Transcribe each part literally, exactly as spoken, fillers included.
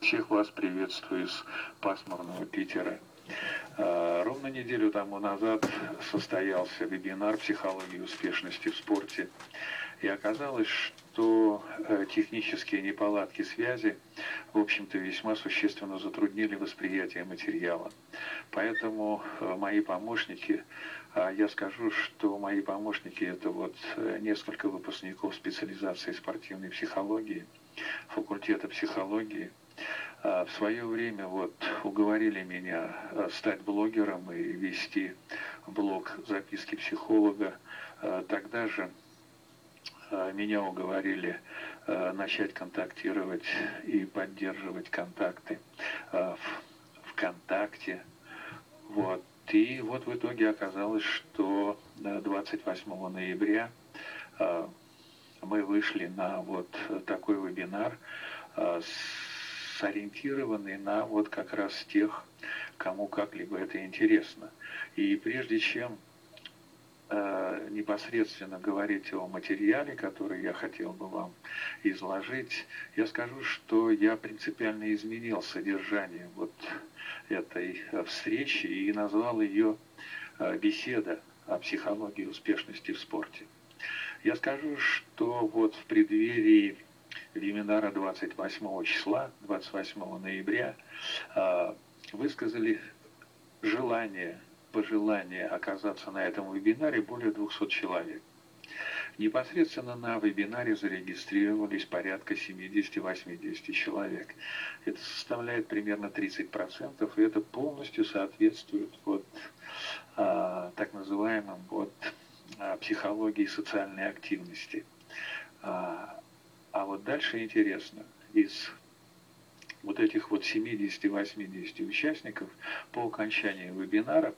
Всех вас приветствую из пасмурного Питера. Ровно неделю тому назад состоялся вебинар «Психология успешности в спорте». И оказалось, что технические неполадки связи, в общем-то, весьма существенно затруднили восприятие материала. Поэтому мои помощники, я скажу, что мои помощники – это вот несколько выпускников специализации спортивной психологии, факультета психологии, в свое время вот уговорили меня стать блогером и вести блог «Записки психолога». Тогда же меня уговорили начать контактировать и поддерживать контакты в ВКонтакте. Вот. И вот в итоге оказалось, что двадцать восьмого ноября мы вышли на вот такой вебинар, сориентированный на вот как раз тех, кому как-либо это интересно. И прежде чем э, непосредственно говорить о материале, который я хотел бы вам изложить, я скажу, что я принципиально изменил содержание вот этой встречи и назвал ее э, «Беседа о психологии успешности в спорте». Я скажу, что вот в преддверии вебинара двадцать восьмого числа, двадцать восьмого ноября, высказали желание, пожелание оказаться на этом вебинаре более двухсот человек. Непосредственно на вебинаре зарегистрировались порядка семидесяти-восьмидесяти человек. Это составляет примерно тридцать процентов, и это полностью соответствует вот, а, так называемым вот, а, психологии социальной активности. А, А вот дальше интересно, из вот этих вот семидесяти-восьмидесяти участников по окончании вебинара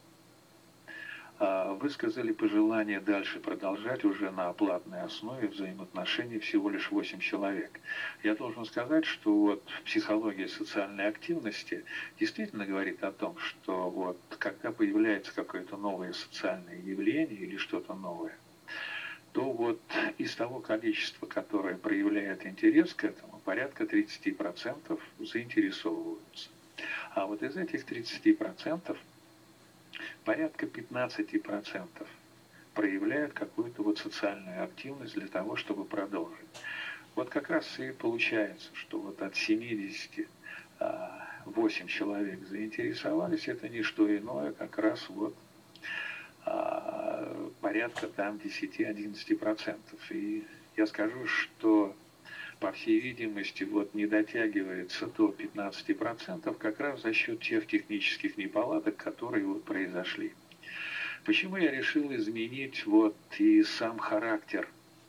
высказали пожелание дальше продолжать уже на оплатной основе взаимоотношений всего лишь восемь человек. Я должен сказать, что вот психология социальной активности действительно говорит о том, что вот когда появляется какое-то новое социальное явление или что-то новое, то вот из того количества, которое проявляет интерес к этому, порядка тридцати процентов заинтересовываются. А вот из этих тридцати процентов порядка пятнадцати процентов проявляют какую-то вот социальную активность для того, чтобы продолжить. Вот как раз и получается, что вот от семидесяти восемь человек заинтересовались, это не что иное, как раз вот порядка там десяти-одиннадцати процентов. И я скажу, что по всей видимости вот не дотягивается до пятнадцати процентов как раз за счет тех технических неполадок, которые вот произошли. Почему я решил изменить вот и сам характер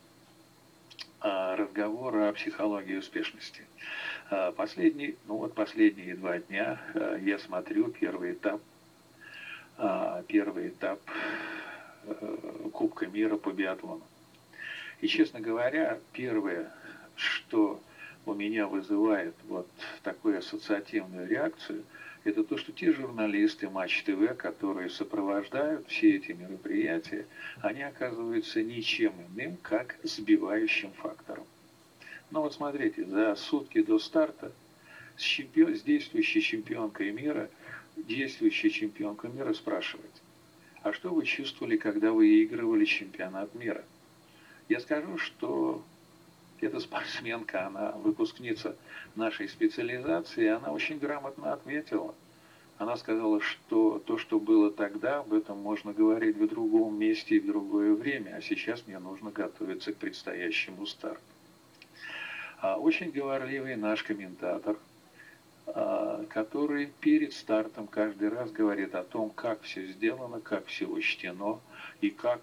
разговора о психологии успешности? Последний, ну вот последние два дня я смотрю первый этап первый этап Кубка мира по биатлону. И, честно говоря, первое, что у меня вызывает вот такую ассоциативную реакцию, это то, что те журналисты Матч ТВ, которые сопровождают все эти мероприятия, они оказываются ничем иным, как сбивающим фактором. Но вот смотрите, за сутки до старта с, чемпион, с действующей чемпионкой мира действующая чемпионка мира спрашивает: а что вы чувствовали, когда вы выигрывали чемпионат мира? Я скажу, что эта спортсменка, она выпускница нашей специализации, и она очень грамотно ответила. Она сказала, что то, что было тогда, об этом можно говорить в другом месте и в другое время, а сейчас мне нужно готовиться к предстоящему старту. А очень говорливый наш комментатор, который перед стартом каждый раз говорит о том, как все сделано, как все учтено и как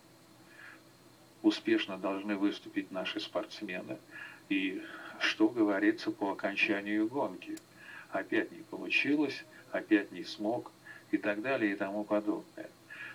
успешно должны выступить наши спортсмены и что говорится по окончанию гонки. Опять не получилось, опять не смог и так далее и тому подобное.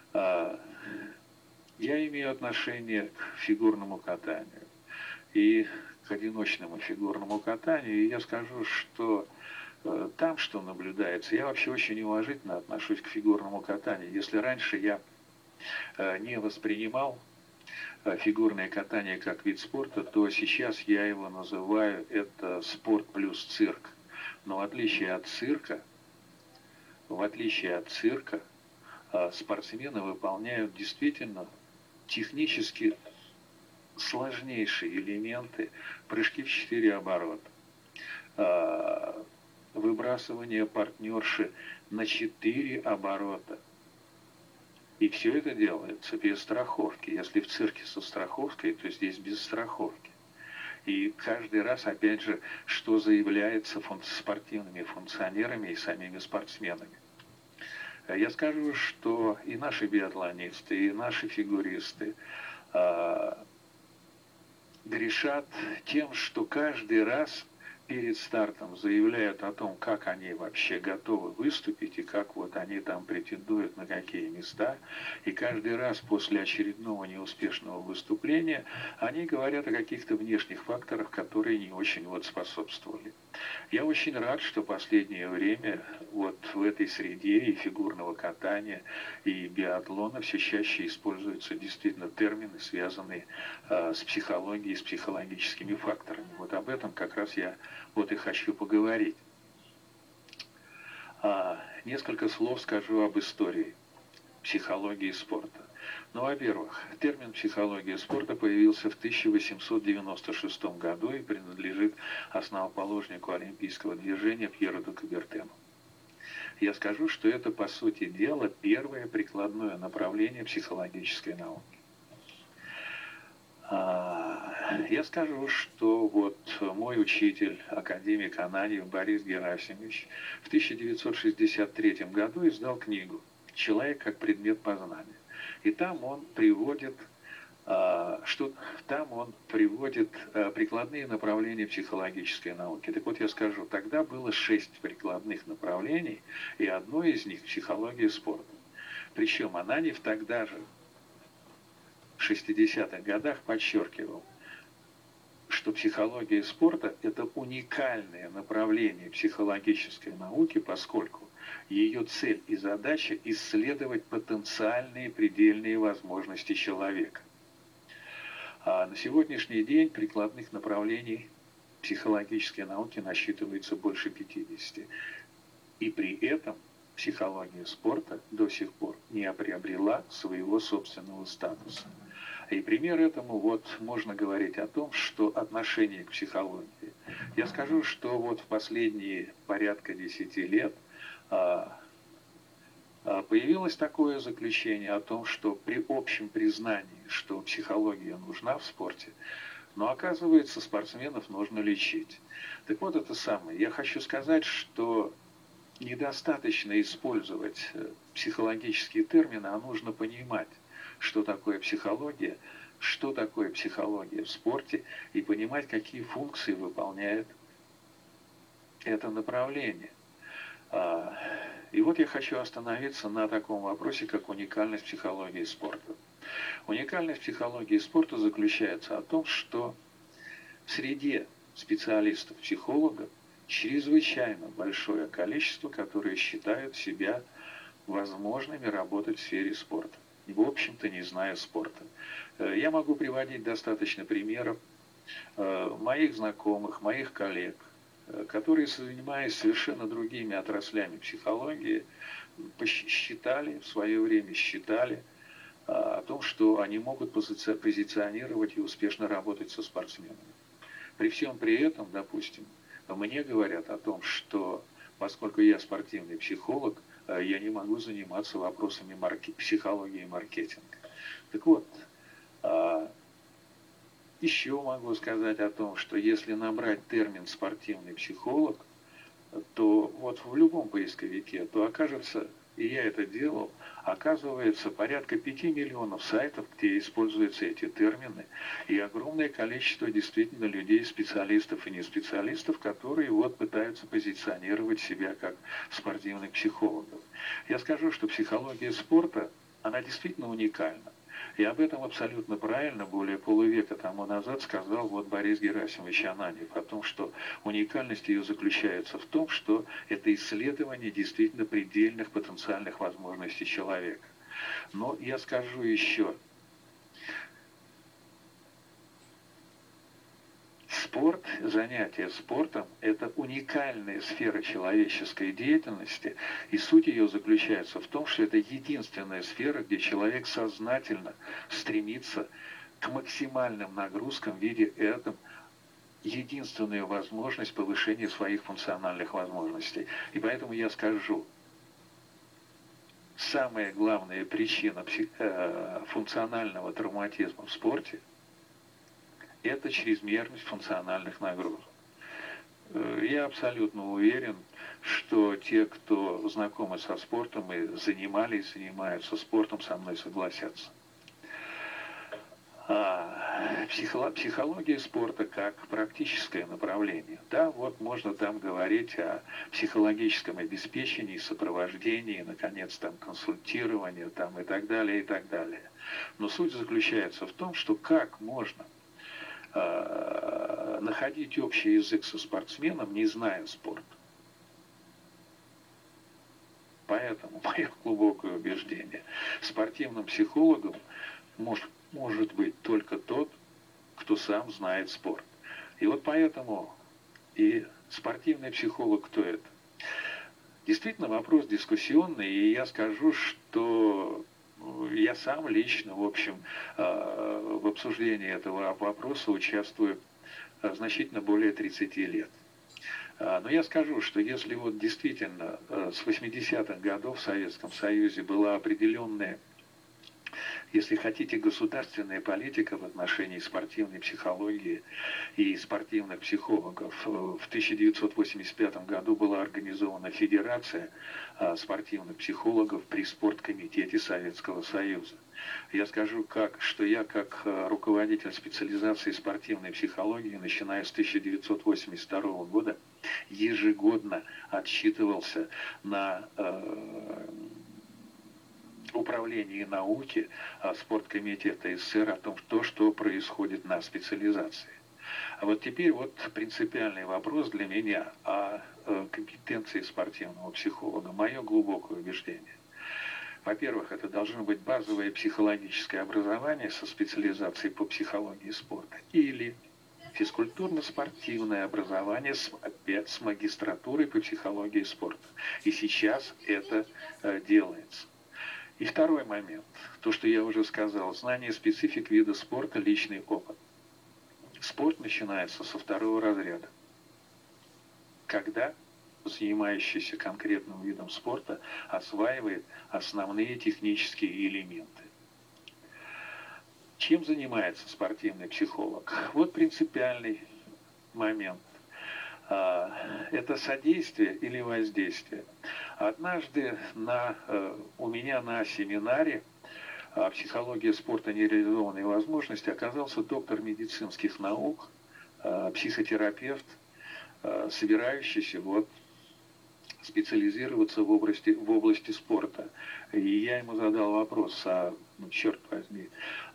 Я имею отношение к фигурному катанию и к одиночному фигурному катанию, и я скажу, что там, что наблюдается, я вообще очень уважительно отношусь к фигурному катанию. Если раньше я не воспринимал фигурное катание как вид спорта, то сейчас я его называю это спорт плюс цирк. Но в отличие от цирка, в отличие от цирка, спортсмены выполняют действительно технически сложнейшие элементы, прыжки в четыре оборота, выбрасывание партнерши на четыре оборота. И все это делается без страховки. Если в цирке со страховкой, то здесь без страховки. И каждый раз, опять же, что заявляется фун- спортивными функционерами и самими спортсменами. Я скажу, что и наши биатлонисты, и наши фигуристы э, грешат тем, что каждый раз перед стартом заявляют о том, как они вообще готовы выступить и как вот они там претендуют на какие места. И каждый раз после очередного неуспешного выступления они говорят о каких-то внешних факторах, которые не очень вот способствовали. Я очень рад, что последнее время вот в этой среде и фигурного катания, и биатлона все чаще используются действительно термины, связанные э, с психологией, с психологическими факторами. Вот об этом как раз я вот и хочу поговорить. А, несколько слов скажу об истории психологии спорта. Ну, во-первых, термин «психология спорта» появился в тысяча восемьсот девяносто шестом году и принадлежит основоположнику олимпийского движения Пьеру де Кубертену. Я скажу, что это, по сути дела, первое прикладное направление психологической науки. Я скажу, что вот мой учитель, академик Ананьев Борис Герасимович, в тысяча девятьсот шестьдесят третьем году издал книгу «Человек как предмет познания». И там он приводит, что, там он приводит прикладные направления психологической науки. Так вот я скажу, тогда было шесть прикладных направлений, и одно из них – психология спорта. Причем Ананьев тогда же, в шестидесятых годах, подчеркивал, что психология спорта – это уникальное направление психологической науки, поскольку ее цель и задача – исследовать потенциальные предельные возможности человека. А на сегодняшний день прикладных направлений психологической науки насчитывается больше пятидесяти. И при этом психология спорта до сих пор не приобрела своего собственного статуса. И пример этому вот можно говорить о том, что отношение к психологии. Я скажу, что вот в последние порядка десяти лет а, а, появилось такое заключение о том, что при общем признании, что психология нужна в спорте, но оказывается, спортсменов нужно лечить. Так вот это самое. Я хочу сказать, что недостаточно использовать психологические термины, а нужно понимать, что такое психология, что такое психология в спорте, и понимать, какие функции выполняет это направление. И вот я хочу остановиться на таком вопросе, как уникальность психологии спорта. Уникальность психологии спорта заключается в том, что в среде специалистов-психологов чрезвычайно большое количество, которые считают себя возможными работать в сфере спорта, в общем-то не зная спорта. Я могу приводить достаточно примеров моих знакомых, моих коллег, которые, занимаясь совершенно другими отраслями психологии, посчитали, в свое время считали о том, что они могут позиционировать и успешно работать со спортсменами. При всем при этом, допустим, мне говорят о том, что поскольку я спортивный психолог, я не могу заниматься вопросами марки... психологии и маркетинга. Так вот, еще могу сказать о том, что если набрать термин «спортивный психолог», то вот в любом поисковике, то окажется, и я это делал, оказывается порядка пяти миллионов сайтов, где используются эти термины, и огромное количество действительно людей, специалистов и не специалистов, которые вот пытаются позиционировать себя как спортивных психологов. Я скажу, что психология спорта, она действительно уникальна. И об этом абсолютно правильно более полувека тому назад сказал вот Борис Герасимович Ананьев, о том, что уникальность ее заключается в том, что это исследование действительно предельных потенциальных возможностей человека. Но я скажу еще, Спорт, занятие спортом – это уникальная сфера человеческой деятельности, и суть ее заключается в том, что это единственная сфера, где человек сознательно стремится к максимальным нагрузкам, видя этом единственную возможность повышения своих функциональных возможностей. И поэтому я скажу, самая главная причина функционального травматизма в спорте – это чрезмерность функциональных нагрузок. Я абсолютно уверен, что те, кто знакомы со спортом и занимались, занимаются спортом, со мной согласятся. А психология спорта как практическое направление. Да, вот можно там говорить о психологическом обеспечении, сопровождении, наконец, там, консультировании там, и так далее, и так далее. Но суть заключается в том, что как можно э, находить общий язык со спортсменом, не зная спорта. Поэтому, мое глубокое убеждение, спортивным психологом может может быть только тот, кто сам знает спорт. И вот поэтому и спортивный психолог кто это? Действительно, вопрос дискуссионный, и я скажу, что я сам лично, в общем, в обсуждении этого вопроса участвую значительно более тридцати лет. Но я скажу, что если вот действительно с восьмидесятых годов в Советском Союзе была определенная, если хотите, государственная политика в отношении спортивной психологии и спортивных психологов. В тысяча девятьсот восемьдесят пятом году была организована Федерация спортивных психологов при спорткомитете Советского Союза. Я скажу, как, что я как руководитель специализации спортивной психологии, начиная с тысяча девятьсот восемьдесят второго года, ежегодно отчитывался на э, управлении науки спорткомитета СССР о том, что, что происходит на специализации. А вот теперь вот принципиальный вопрос для меня о компетенции спортивного психолога. Мое глубокое убеждение. Во-первых, это должно быть базовое психологическое образование со специализацией по психологии спорта. Или физкультурно-спортивное образование с, опять с магистратурой по психологии спорта. И сейчас это э, делается. И второй момент, то, что я уже сказал, знание специфик вида спорта, личный опыт. Спорт начинается со второго разряда, когда занимающийся конкретным видом спорта осваивает основные технические элементы. Чем занимается спортивный психолог? Вот принципиальный момент. Это содействие или воздействие. Однажды на, у меня на семинаре «Психология спорта. Нереализованные возможности» оказался доктор медицинских наук, психотерапевт, собирающийся вот специализироваться в области, в области спорта. И я ему задал вопрос, а, ну, черт возьми,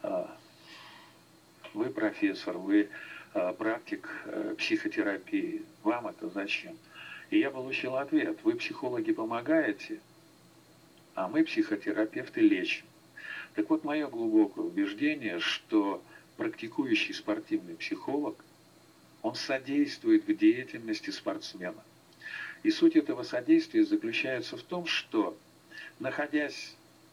вы профессор, вы практик психотерапии, вам это зачем? И я получил ответ, вы, психологи, помогаете, а мы, психотерапевты, лечим. Так вот, мое глубокое убеждение, что практикующий спортивный психолог, он содействует в деятельности спортсмена. И суть этого содействия заключается в том, что, находясь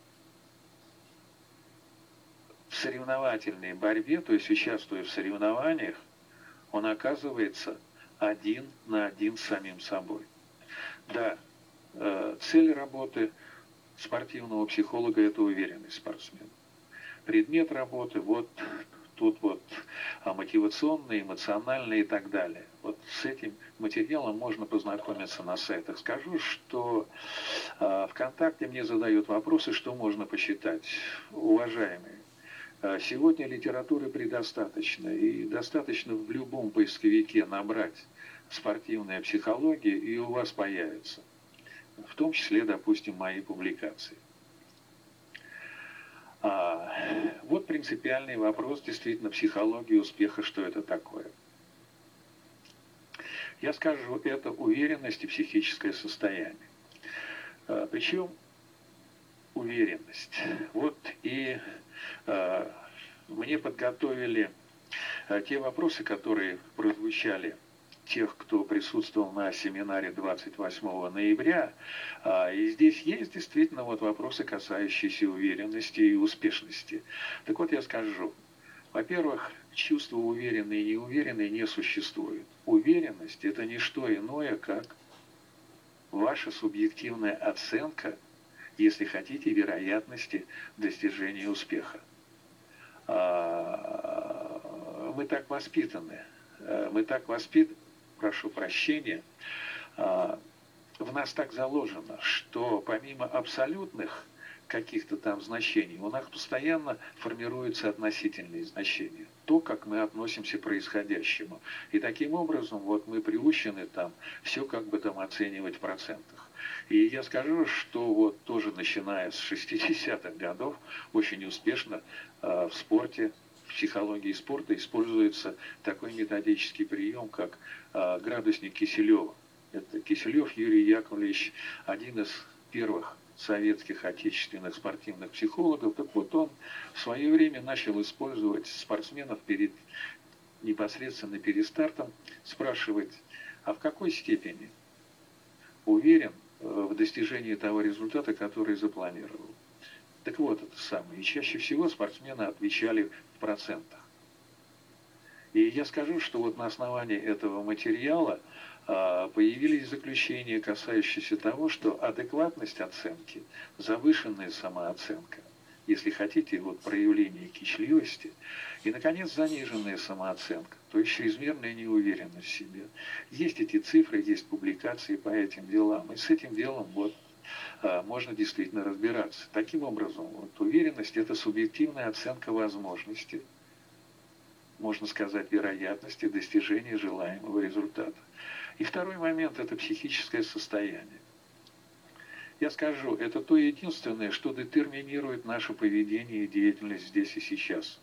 в соревновательной борьбе, то есть участвуя в соревнованиях, он оказывается один на один с самим собой. Да, цель работы спортивного психолога – это уверенность спортсмена. Предмет работы, вот тут вот мотивационный, эмоциональный и так далее. Вот с этим материалом можно познакомиться на сайтах. Скажу, что э, ВКонтакте мне задают вопросы, что можно почитать. Уважаемые, э, сегодня литературы предостаточно, и достаточно в любом поисковике набрать спортивная психология, и у вас появится. В том числе, допустим, мои публикации. А, вот принципиальный вопрос, действительно, психологии успеха, что это такое. Я скажу, это уверенность и психическое состояние. А, причем уверенность. Вот и а, мне подготовили Те вопросы, которые прозвучали тех, кто присутствовал на семинаре двадцать восьмого ноября, и здесь есть действительно вот вопросы, касающиеся уверенности и успешности. Так вот я скажу, во-первых, чувство уверенный и неуверенный не существует. Уверенность – это не что иное, как ваша субъективная оценка, если хотите, вероятности достижения успеха. Мы так воспитаны, мы так воспитаны, прошу прощения, в нас так заложено, что помимо абсолютных каких-то там значений, у нас постоянно формируются относительные значения. То, как мы относимся к происходящему. И таким образом вот мы приучены там все как бы там оценивать в процентах. И я скажу, что вот тоже начиная с шестидесятых годов очень успешно э, в спорте, в психологии спорта используется такой методический прием, как э, градусник Киселева. Это Киселев Юрий Яковлевич, один из первых советских отечественных спортивных психологов. Так вот, он в свое время начал использовать спортсменов перед непосредственно перед стартом, спрашивать, а в какой степени уверен в достижении того результата, который запланировал. Так вот, это самое. И чаще всего спортсмены отвечали в процентах. И я скажу, что вот на основании этого материала появились заключения, касающиеся того, что адекватность оценки, завышенная самооценка, если хотите, вот проявление кичливости, и, наконец, заниженная самооценка, то есть чрезмерная неуверенность в себе. Есть эти цифры, есть публикации по этим делам, и с этим делом вот можно действительно разбираться. Таким образом, вот, уверенность – это субъективная оценка возможности, можно сказать, вероятности достижения желаемого результата. И второй момент – это психическое состояние. Я скажу, это то единственное, что детерминирует наше поведение и деятельность здесь и сейчас.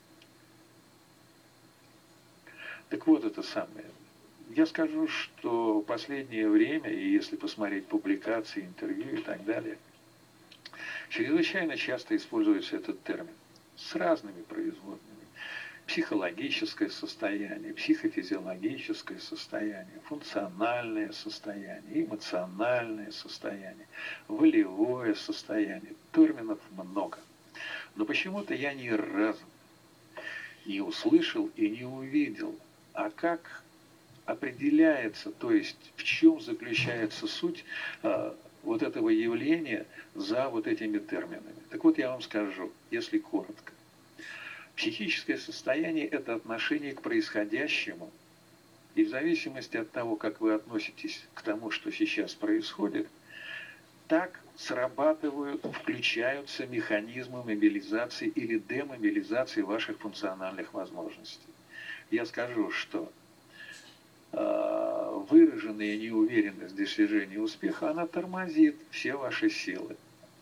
Так вот это самое. Я скажу, что в последнее время, и если посмотреть публикации, интервью и так далее, чрезвычайно часто используется этот термин с разными производными. Психологическое состояние, психофизиологическое состояние, функциональное состояние, эмоциональное состояние, волевое состояние. Терминов много. Но почему-то я ни разу не услышал и не увидел, а как определяется, то есть в чем заключается суть э, вот этого явления за вот этими терминами. Так вот я вам скажу, если коротко. Психическое состояние – это отношение к происходящему, и в зависимости от того, как вы относитесь к тому, что сейчас происходит, так срабатывают, включаются механизмы мобилизации или демобилизации ваших функциональных возможностей. Я скажу, что э, выраженная неуверенность в достижении успеха, она тормозит все ваши силы.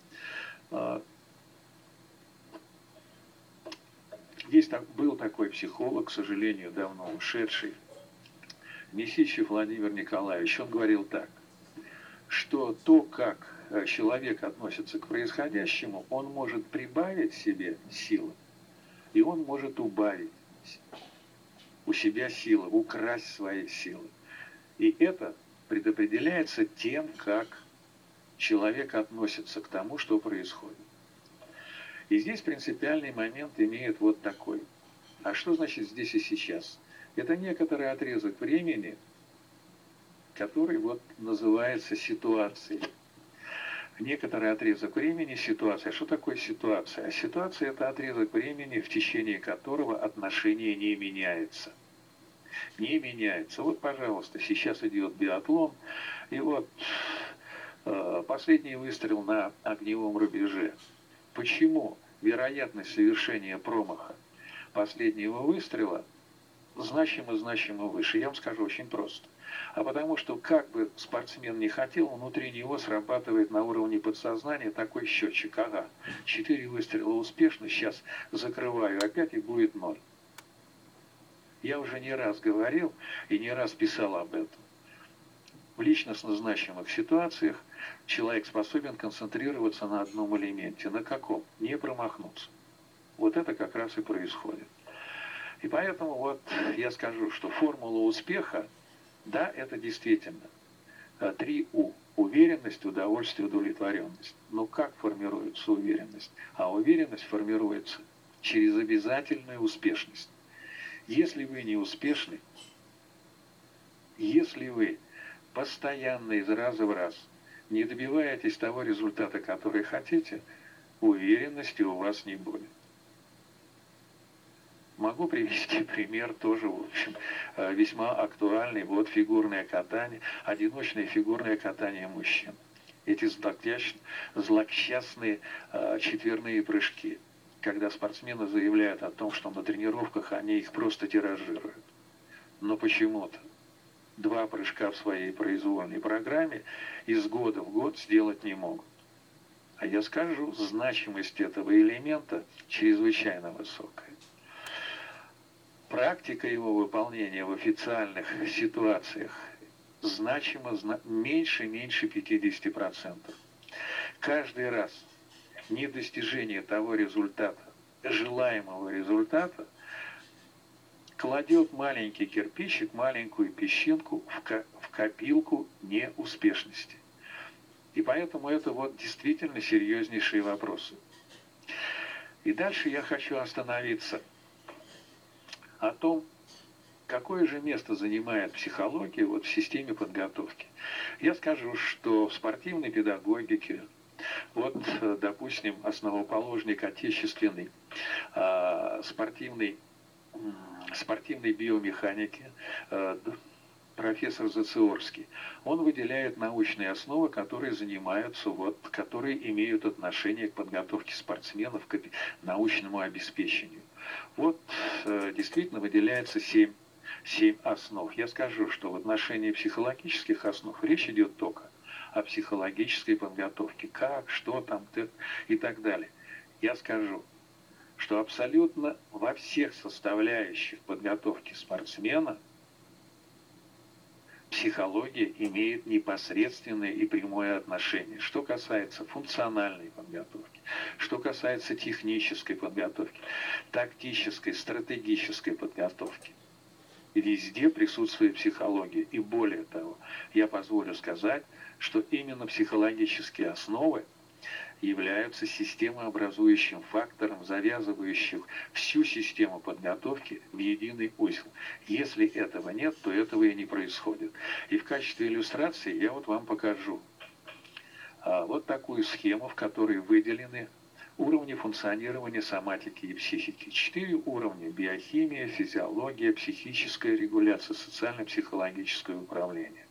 Есть, был такой психолог, к сожалению, давно ушедший, Месищев Владимир Николаевич. Он говорил так, что то, как человек относится к происходящему, он может прибавить себе силы, и он может убавить у себя силы, украсть свои силы. И это предопределяется тем, как человек относится к тому, что происходит. И здесь принципиальный момент имеет вот такой. А что значит здесь и сейчас? Это некоторый отрезок времени, который вот называется ситуацией. Некоторый отрезок времени – ситуация. Что такое ситуация? А ситуация – это отрезок времени, в течение которого отношение не меняется. Не меняется. Вот, пожалуйста, сейчас идет биатлон, и вот э, последний выстрел на огневом рубеже. Почему вероятность совершения промаха последнего выстрела значимо-значимо выше? Я вам скажу очень просто. А потому что, как бы спортсмен не хотел, внутри него срабатывает на уровне подсознания такой счетчик. Ага, четыре выстрела успешно, сейчас закрываю опять и будет ноль. Я уже не раз говорил и не раз писал об этом. В личностно значимых ситуациях человек способен концентрироваться на одном элементе. На каком? Не промахнуться. Вот это как раз и происходит. И поэтому вот я скажу, что формула успеха, да, это действительно три У. Уверенность, удовольствие, удовлетворенность. Но как формируется уверенность? А уверенность формируется через обязательную успешность. Если вы не успешны, если вы постоянно из раза в раз не добиваетесь того результата, который хотите, уверенности у вас не будет. Могу привести пример тоже, в общем, весьма актуальный. Вот фигурное катание, одиночное фигурное катание мужчин. Эти злосчастные четверные прыжки, когда спортсмены заявляют о том, что на тренировках они их просто тиражируют. Но почему-то два прыжка в своей произвольной программе из года в год сделать не могут. А я скажу, значимость этого элемента чрезвычайно высокая. Практика его выполнения в официальных ситуациях значимо меньше-меньше пятидесяти процентов. Каждый раз недостижение того результата, желаемого результата, кладет маленький кирпичик, маленькую песчинку в копилку неуспешности. И поэтому это вот действительно серьезнейшие вопросы. И дальше я хочу остановиться о том, какое же место занимает психология вот в системе подготовки. Я скажу, что в спортивной педагогике, вот, допустим, основоположник отечественной э, спортивной, э, спортивной биомеханики, э, профессор Зациорский, он выделяет научные основы, которые занимаются, вот, которые имеют отношение к подготовке спортсменов, к научному обеспечению. Вот э, действительно выделяется семь, семь основ. Я скажу, что в отношении психологических основ речь идет только о психологической подготовке. Как, что там и так далее. Я скажу, что абсолютно во всех составляющих подготовки спортсмена психология имеет непосредственное и прямое отношение. Что касается функциональной подготовки, что касается технической подготовки, тактической, стратегической подготовки. Везде присутствует психология. И более того, я позволю сказать, что именно психологические основы являются системообразующим фактором, завязывающим всю систему подготовки в единый узел. Если этого нет, то этого и не происходит. И в качестве иллюстрации я вот вам покажу а, вот такую схему, в которой выделены уровни функционирования соматики и психики. Четыре уровня: биохимия, физиология, психическая регуляция, социально-психологическое управление.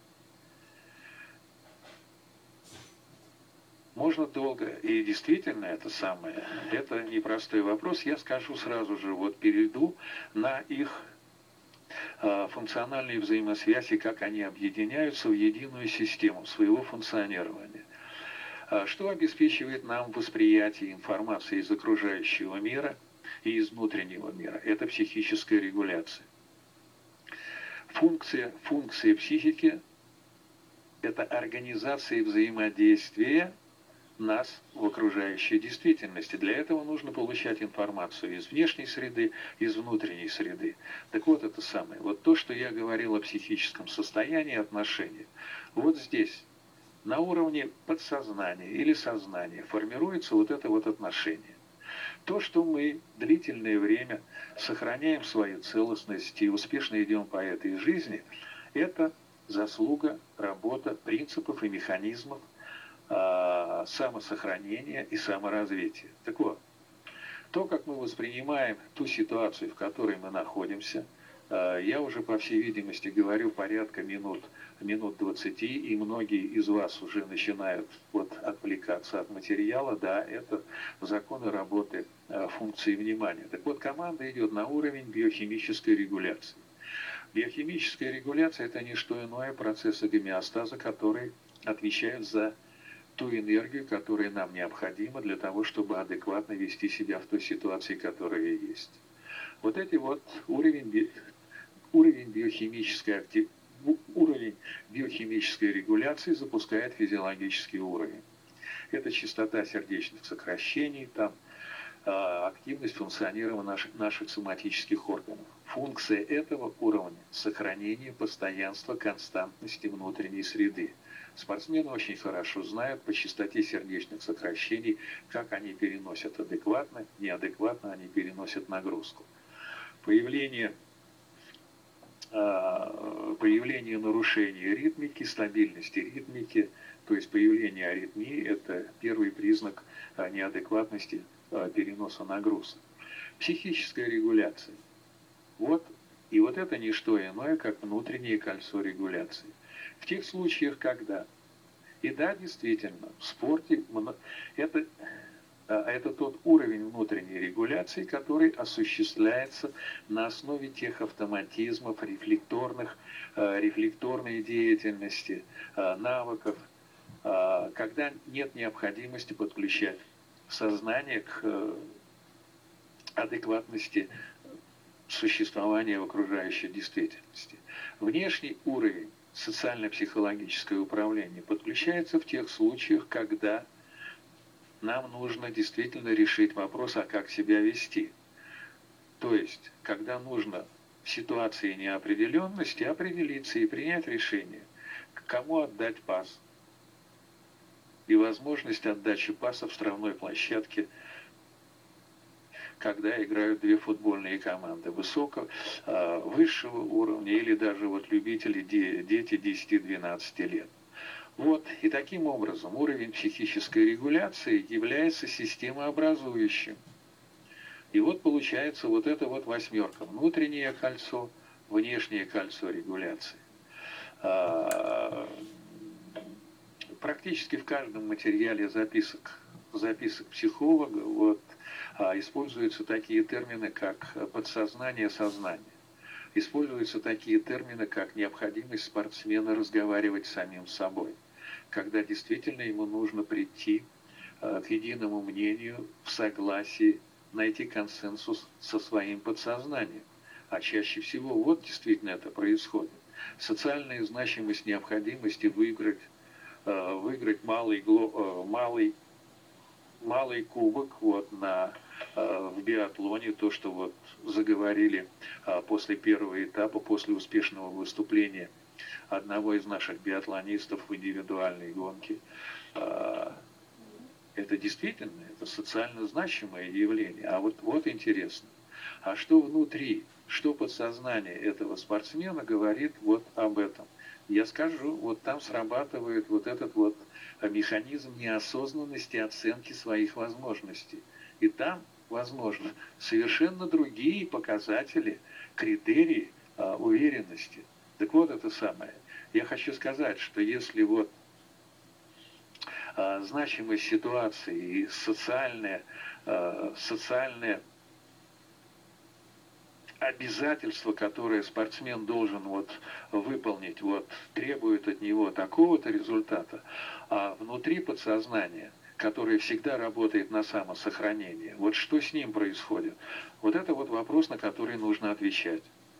Можно долго, и действительно это самое, это непростой вопрос. Я скажу сразу же, вот перейду на их э, функциональные взаимосвязи, как они объединяются в единую систему своего функционирования. А что обеспечивает нам восприятие информации из окружающего мира и из внутреннего мира? Это психическая регуляция. Функция, функция психики – это организация взаимодействия нас в окружающей действительности. Для этого нужно получать информацию из внешней среды, из внутренней среды. Так вот это самое. Вот то, что я говорил о психическом состоянии, отношениях. Вот здесь, на уровне подсознания или сознания, формируется вот это вот отношение. То, что мы длительное время сохраняем свою целостность и успешно идем по этой жизни, это заслуга, работа принципов и механизмов самосохранения и саморазвития. Так вот, то, как мы воспринимаем ту ситуацию, в которой мы находимся, я уже, по всей видимости, говорю порядка минут, минут двадцати, и многие из вас уже начинают вот отвлекаться от материала. Да, это законы работы функции внимания. Так вот, команда идет на уровень биохимической регуляции. Биохимическая регуляция – это не что иное процессы гомеостаза, которые отвечают за ту энергию, которая нам необходима для того, чтобы адекватно вести себя в той ситуации, которая есть. Вот эти вот уровень, уровень, биохимической, актив, уровень биохимической регуляции запускает физиологический уровень. Это частота сердечных сокращений, там, активность функционирования наших, наших соматических органов. Функция этого уровня – сохранение постоянства, константности внутренней среды. Спортсмены очень хорошо знают по частоте сердечных сокращений, как они переносят адекватно, неадекватно они переносят нагрузку. Появление, появление нарушения ритмики, стабильности ритмики, то есть появление аритмии – это первый признак неадекватности переноса нагрузок. Психическая регуляция. Вот, и вот это не что иное, как внутреннее кольцо регуляции. В тех случаях, когда, и да, действительно, в спорте это, это тот уровень внутренней регуляции, который осуществляется на основе тех автоматизмов, рефлекторных, рефлекторной деятельности, навыков, когда нет необходимости подключать сознание к адекватности существования в окружающей действительности. Внешний уровень социально-психологическое управление подключается в тех случаях, когда нам нужно действительно решить вопрос, а как себя вести. То есть, когда нужно в ситуации неопределенности определиться и принять решение, кому отдать пас. И возможность отдачи паса в штрафной площадке, когда играют две футбольные команды высокого, высшего уровня или даже вот любители, дети десяти-двенадцати лет. Вот, и таким образом уровень психической регуляции является системообразующим. И вот получается вот эта вот восьмерка. Внутреннее кольцо, внешнее кольцо регуляции. Практически в каждом материале записок, записок психолога вот, используются такие термины, как подсознание, сознание. Используются такие термины, как необходимость спортсмена разговаривать с самим собой, когда действительно ему нужно прийти к единому мнению, в согласии, найти консенсус со своим подсознанием. А чаще всего вот действительно это происходит. Социальная значимость необходимости выиграть, выиграть малый, малый, малый кубок вот, на, в биатлоне, то, что вот заговорили после первого этапа, после успешного выступления одного из наших биатлонистов в индивидуальной гонке. Это действительно, это социально значимое явление. А вот, вот интересно, а что внутри, что подсознание этого спортсмена говорит вот об этом? Я скажу, вот там срабатывает вот этот вот механизм неосознанности оценки своих возможностей. И там, возможно, совершенно другие показатели, критерии а, уверенности. Так вот это самое. Я хочу сказать, что если вот а, значимость ситуации и социальная, а, социальная обязательство, которое спортсмен должен вот выполнить, вот, требует от него такого-то результата, а внутри подсознания, которое всегда работает на самосохранение, вот что с ним происходит? Вот это вот вопрос, на который нужно отвечать.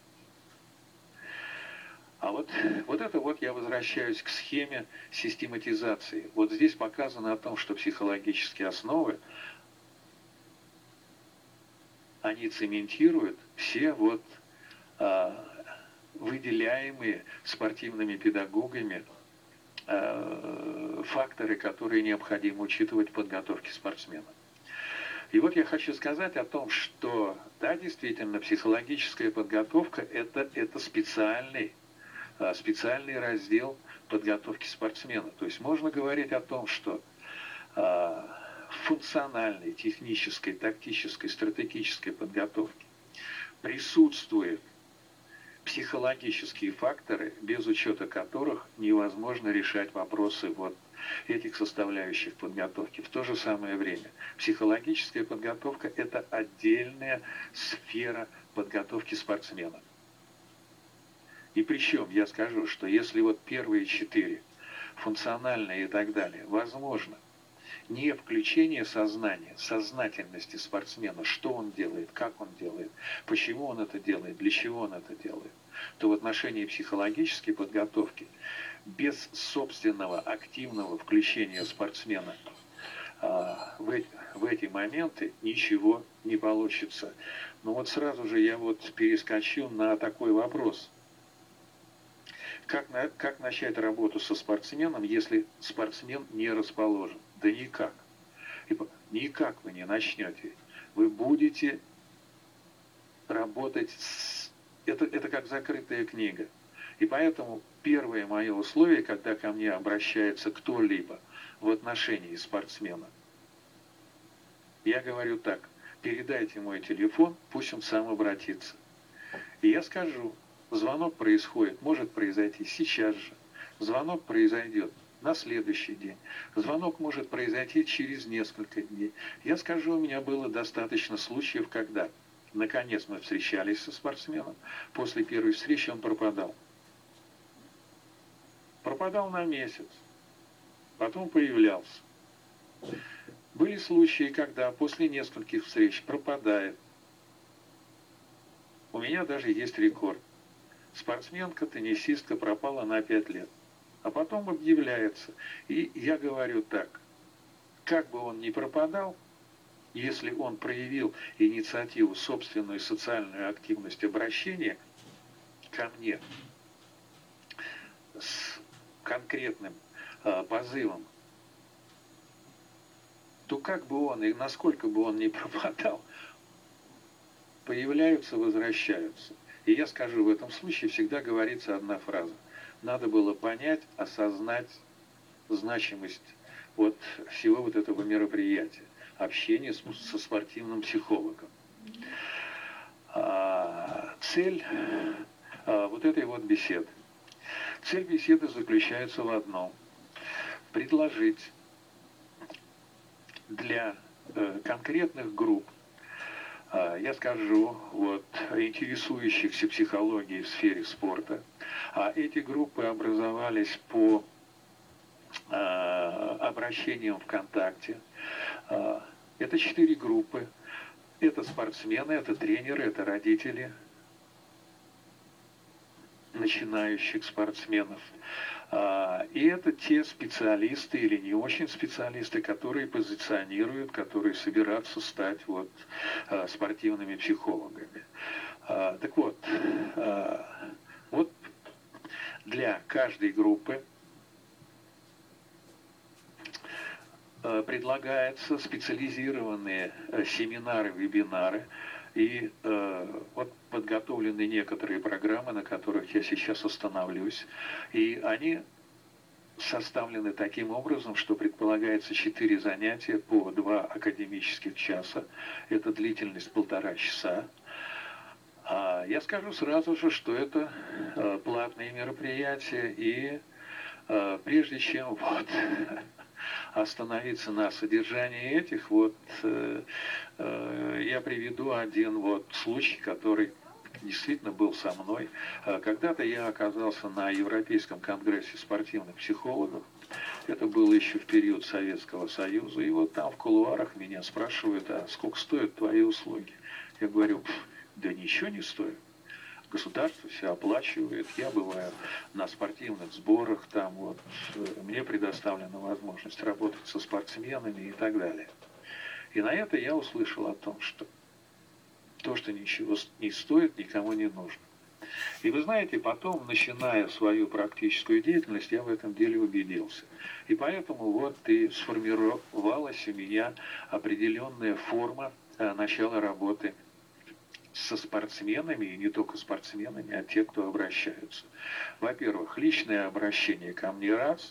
А вот, вот это вот я возвращаюсь к схеме систематизации. Вот здесь показано о том, что психологические основы, они цементируют все вот а, выделяемые спортивными педагогами а, факторы, которые необходимо учитывать в подготовке спортсмена. И вот я хочу сказать о том, что да, действительно, психологическая подготовка это, это специальный, а, специальный раздел подготовки спортсмена. То есть можно говорить о том, что а, функциональной, технической, тактической, стратегической подготовки присутствуют психологические факторы, без учета которых невозможно решать вопросы вот этих составляющих подготовки. В то же самое время психологическая подготовка – это отдельная сфера подготовки спортсмена. И причем я скажу, что если вот первые четыре, функциональные и так далее, возможно, не включение сознания, сознательности спортсмена, что он делает, как он делает, почему он это делает, для чего он это делает, то в отношении психологической подготовки без собственного активного включения спортсмена в, в эти моменты ничего не получится. Но вот сразу же я вот перескочу на такой вопрос. Как, на, как начать работу со спортсменом, если спортсмен не расположен? Да никак. И никак вы не начнете. Вы будете работать с... Это, это как закрытая книга. И поэтому первое мое условие, когда ко мне обращается кто-либо в отношении спортсмена, я говорю так: передайте мой телефон, пусть он сам обратится. И я скажу, звонок происходит, может произойти сейчас же, звонок произойдет на следующий день, звонок может произойти через несколько дней. Я скажу, у меня было достаточно случаев, когда наконец мы встречались со спортсменом, после первой встречи он пропадал. Пропадал на месяц, потом появлялся. Были случаи, когда после нескольких встреч пропадает. У меня даже есть рекорд. Спортсменка, теннисистка пропала на пять лет. А потом объявляется. И я говорю так: как бы он ни пропадал, если он проявил инициативу, собственную социальную активность обращения ко мне с конкретным э, позывом, то как бы он и насколько бы он ни пропадал, появляются, возвращаются. И я скажу, в этом случае всегда говорится одна фраза: надо было понять, осознать значимость вот всего вот этого мероприятия, общения с, со спортивным психологом. А, цель а, вот этой вот беседы. Цель беседы заключается в одном: предложить для э, конкретных групп, э, я скажу, вот, интересующихся психологией в сфере спорта, а эти группы образовались по э, обращениям ВКонтакте. Э, это четыре группы. Это спортсмены, это тренеры, это родители начинающих спортсменов. И это те специалисты или не очень специалисты, которые позиционируют, которые собираются стать вот спортивными психологами. Так вот, вот для каждой группы предлагаются специализированные семинары, вебинары. И э, вот подготовлены некоторые программы, на которых я сейчас остановлюсь. И они составлены таким образом, что предполагается четыре занятия по два академических часа. Это длительность полтора часа. А я скажу сразу же, что это э, платные мероприятия. И э, прежде чем вот... остановиться на содержании этих, вот э, э, я приведу один вот случай, который действительно был со мной. Когда-то я оказался на Европейском конгрессе спортивных психологов. Это было еще в период Советского Союза. И вот там в кулуарах меня спрашивают: а сколько стоят твои услуги? Я говорю: да ничего не стоит. Государство все оплачивает, я бываю на спортивных сборах, там вот, мне предоставлена возможность работать со спортсменами и так далее. И на это я услышал о том, что то, что ничего не стоит, никому не нужно. И вы знаете, потом, начиная свою практическую деятельность, я в этом деле убедился. И поэтому вот и сформировалась у меня определенная форма начала работы со спортсменами, и не только спортсменами, а те, кто обращаются. Во-первых, личное обращение ко мне раз.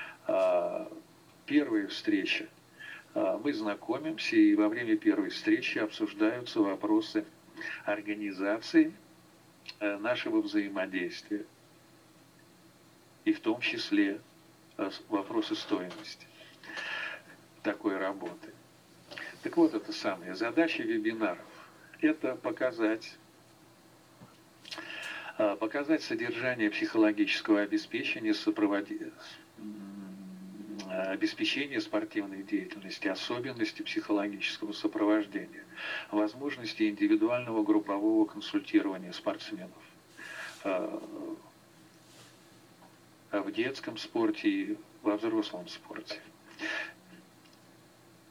Первая встреча. Мы знакомимся, и во время первой встречи обсуждаются вопросы организации нашего взаимодействия. И в том числе вопросы стоимости такой работы. Так вот, это самое. Задача вебинаров. Это показать, показать содержание психологического обеспечения, сопроводи... обеспечения спортивной деятельности, особенности психологического сопровождения, возможности индивидуального группового консультирования спортсменов в детском спорте и во взрослом спорте.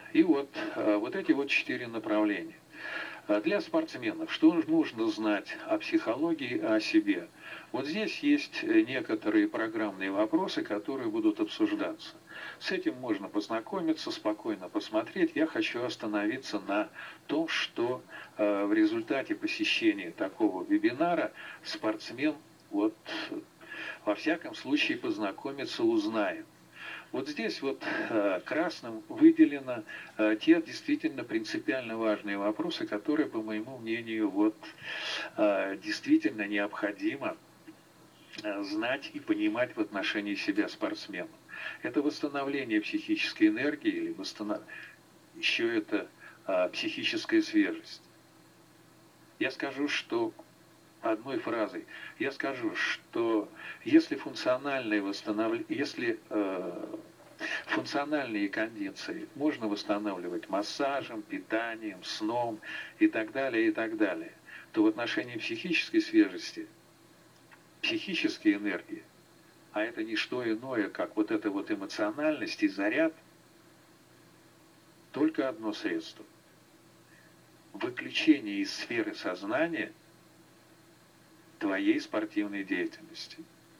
И вот, вот эти вот четыре направления. Для спортсменов, что нужно знать о психологии, о себе? Вот здесь есть некоторые программные вопросы, которые будут обсуждаться. С этим можно познакомиться, спокойно посмотреть. Я хочу остановиться на том, что э, в результате посещения такого вебинара спортсмен, вот, во всяком случае, познакомится, узнает. Вот здесь вот э, красным выделено э, те действительно принципиально важные вопросы, которые, по моему мнению, вот, э, действительно необходимо э, знать и понимать в отношении себя спортсмена. Это восстановление психической энергии или восстанов... еще это э, психическая свежесть. Я скажу, что одной фразой, я скажу, что если функциональное восстановление, если э, функциональные кондиции можно восстанавливать массажем, питанием, сном и так далее, и так далее, то в отношении психической свежести, психической энергии, а это не что иное, как вот эта вот эмоциональность и заряд, только одно средство. Выключение из сферы сознания твоей спортивной деятельности.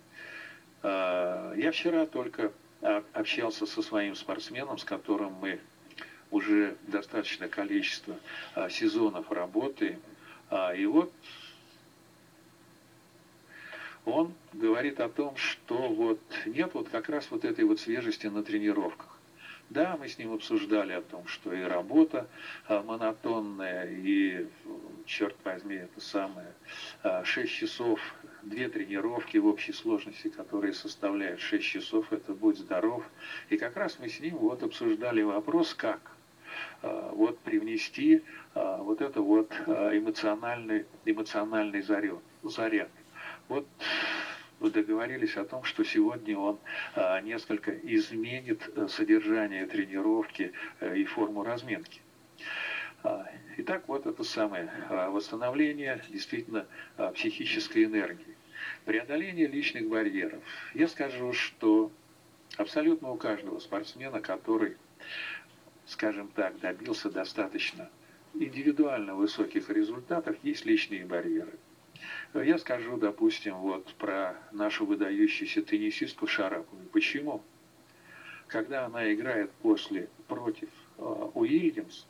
Я вчера только общался со своим спортсменом, с которым мы уже достаточное количество сезонов работаем. И вот он говорит о том, что вот нет вот как раз вот этой вот свежести на тренировках. Да, мы с ним обсуждали о том, что и работа монотонная, и, черт возьми, это самое, шесть часов, две тренировки в общей сложности, которые составляют шесть часов, это будь здоров. И как раз мы с ним вот обсуждали вопрос, как вот привнести вот это вот эмоциональный, эмоциональный заряд. заряд. Вот договорились о том, что сегодня он а, несколько изменит содержание тренировки а, и форму разминки. А, итак, вот это самое а, восстановление действительно а, психической энергии. Преодоление личных барьеров. Я скажу, что абсолютно у каждого спортсмена, который, скажем так, добился достаточно индивидуально высоких результатов, есть личные барьеры. Я скажу, допустим, вот про нашу выдающуюся теннисистку Шарапову. Почему? Когда она играет после против э, Уильямс,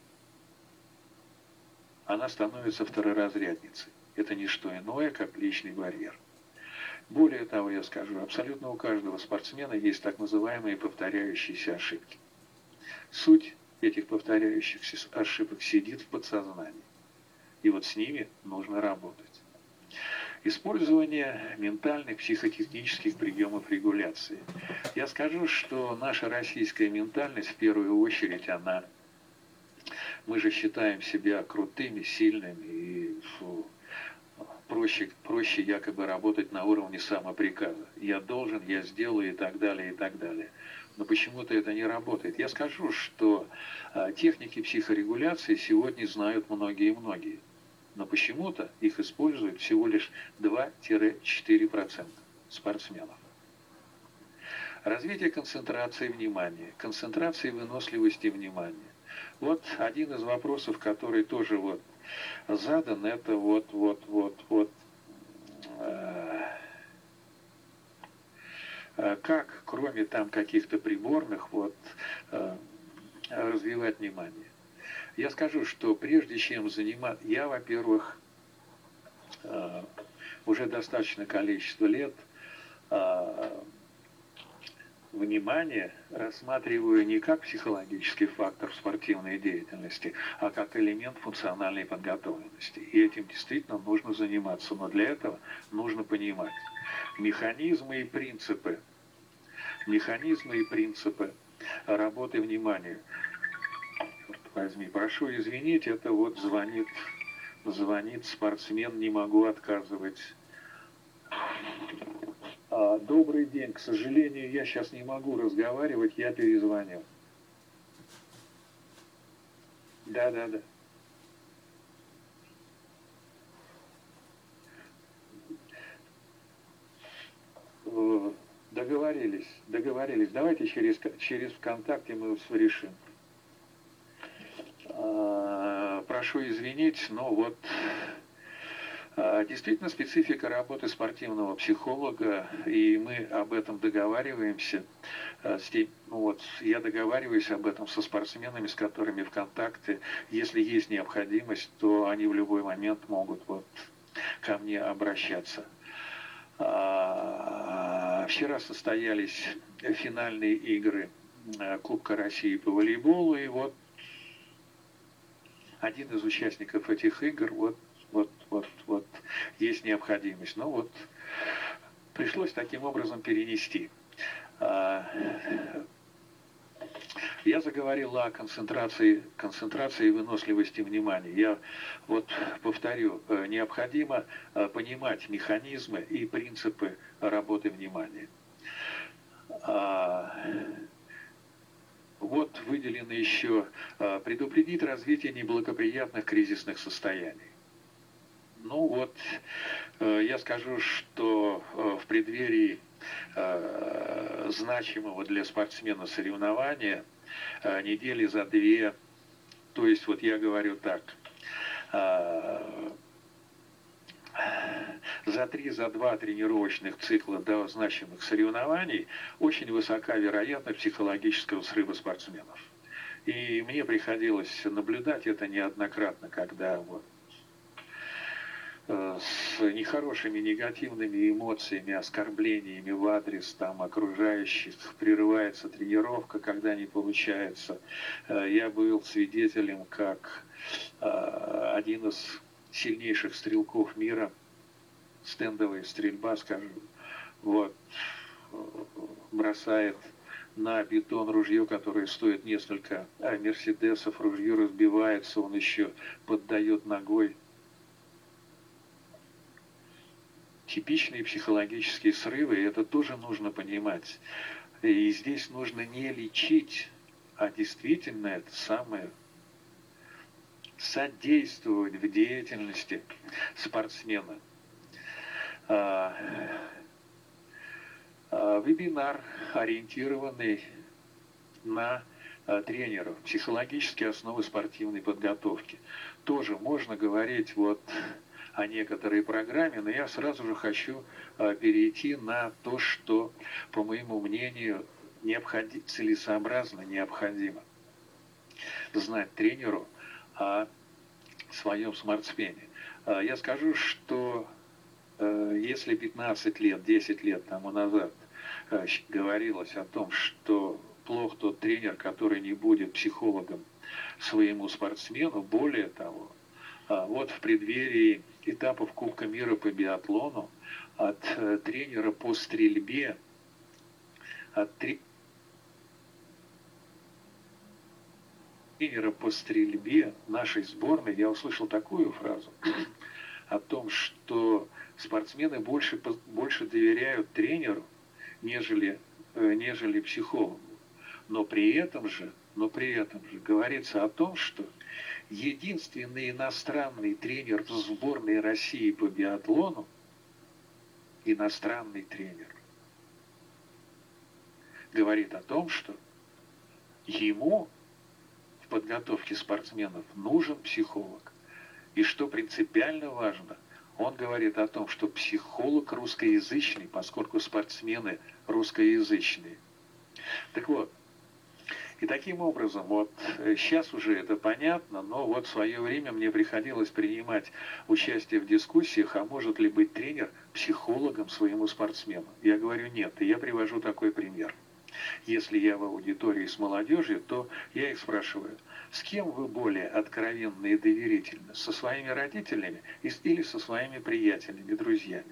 она становится второразрядницей. Это не что иное, как личный барьер. Более того, я скажу, абсолютно у каждого спортсмена есть так называемые повторяющиеся ошибки. Суть этих повторяющихся ошибок сидит в подсознании. И вот с ними нужно работать. Использование ментальных психотехнических приемов регуляции. Я скажу, что наша российская ментальность, в первую очередь, она... Мы же считаем себя крутыми, сильными, и фу, проще, проще якобы работать на уровне самоприказа. Я должен, я сделаю и так далее, и так далее. Но почему-то это не работает. Я скажу, что а, техники психорегуляции сегодня знают многие-многие. Но почему-то их используют всего лишь два-четыре процента спортсменов. Развитие концентрации внимания, концентрации выносливости внимания. Вот один из вопросов, который тоже вот задан, это вот, вот, вот, вот, э, как, кроме там каких-то приборных, вот, э, развивать внимание. Я скажу, что прежде чем заниматься, я, во-первых, уже достаточное количество лет внимание рассматриваю не как психологический фактор в спортивной деятельности, а как элемент функциональной подготовленности. И этим действительно нужно заниматься, но для этого нужно понимать механизмы и принципы, механизмы и принципы работы внимания. Возьми, прошу извинить, это вот звонит, звонит спортсмен, не могу отказывать. А, добрый день, к сожалению, я сейчас не могу разговаривать, я перезвоню. Да, да, да. Договорились, договорились. Давайте через, через ВКонтакте мы все решим. прошу извинить, но вот действительно специфика работы спортивного психолога, и мы об этом договариваемся. Ну вот, я договариваюсь об этом со спортсменами, с которыми в контакте. Если есть необходимость, то они в любой момент могут вот ко мне обращаться. Вчера состоялись финальные игры Кубка России по волейболу, и вот один из участников этих игр, вот, вот, вот, вот, есть необходимость. Ну вот, пришлось таким образом перенести. Я заговорил о концентрации, концентрации и выносливости внимания. Я вот повторю, необходимо понимать механизмы и принципы работы внимания. Вот выделено еще предупредить развитие неблагоприятных кризисных состояний. Ну вот, я скажу, что в преддверии значимого для спортсмена соревнования недели за две, то есть вот я говорю так, за три, за два тренировочных цикла до значимых соревнований очень высока вероятность психологического срыва спортсменов. И мне приходилось наблюдать это неоднократно, когда вот с нехорошими негативными эмоциями, оскорблениями в адрес там окружающих прерывается тренировка, когда не получается. Я был свидетелем, как один из сильнейших стрелков мира, стендовая стрельба, скажем, вот, бросает на бетон ружье, которое стоит несколько мерседесов, ружье разбивается, он еще поддает ногой. Типичные психологические срывы, и это тоже нужно понимать. И здесь нужно не лечить, а действительно это самое содействовать в деятельности спортсмена. А, а, вебинар, ориентированный на а, тренеров, психологические основы спортивной подготовки. Тоже можно говорить вот о некоторой программе, но я сразу же хочу а, перейти на то, что, по моему мнению, необходимо, целесообразно необходимо знать тренеру о своем спортсмене. А, я скажу, что а, если пятнадцать лет, десять лет тому назад а, говорилось о том, что плох тот тренер, который не будет психологом своему спортсмену, более того, а, вот в преддверии этапов Кубка мира по биатлону от э, тренера по стрельбе, от три... тренера по стрельбе нашей сборной я услышал такую фразу о том, что спортсмены больше, больше доверяют тренеру, нежели, э, нежели психологу. Но при этом же, но при этом же говорится о том, что единственный иностранный тренер в сборной России по биатлону, иностранный тренер, говорит о том, что ему в подготовке спортсменов нужен психолог. И что принципиально важно, он говорит о том, что психолог русскоязычный, поскольку спортсмены русскоязычные. Так вот, и таким образом, вот сейчас уже это понятно, но вот в свое время мне приходилось принимать участие в дискуссиях, а может ли быть тренер психологом своему спортсмену. Я говорю нет, и я привожу такой пример. Если я в аудитории с молодежью, то я их спрашиваю, с кем вы более откровенны и доверительны, со своими родителями или со своими приятелями, друзьями?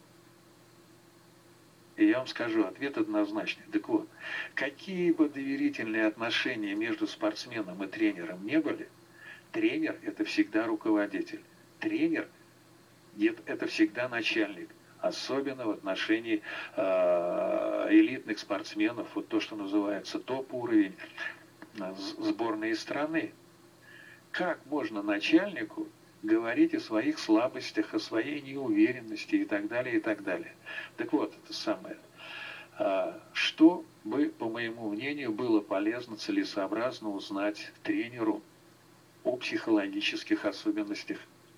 И я вам скажу, ответ однозначный. Так вот, какие бы доверительные отношения между спортсменом и тренером не были, тренер – это всегда руководитель. Тренер – это всегда начальник. Особенно в отношении э, элитных спортсменов, вот то, что называется топ-уровень э, сборной страны. Как можно начальнику говорить о своих слабостях, о своей неуверенности и так далее, и так далее. Так вот, это самое. Что бы, по моему мнению, было полезно, целесообразно узнать тренеру о психологических особенностях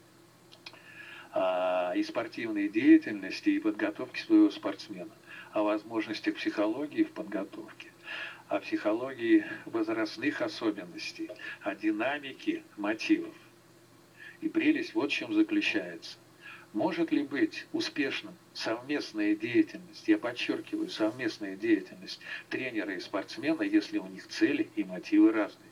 а, и спортивной деятельности, и подготовки своего спортсмена, о возможностях психологии в подготовке, о психологии возрастных особенностей, о динамике мотивов. И прелесть вот в чем заключается. Может ли быть успешным совместная деятельность, я подчеркиваю, совместная деятельность тренера и спортсмена, если у них цели и мотивы разные?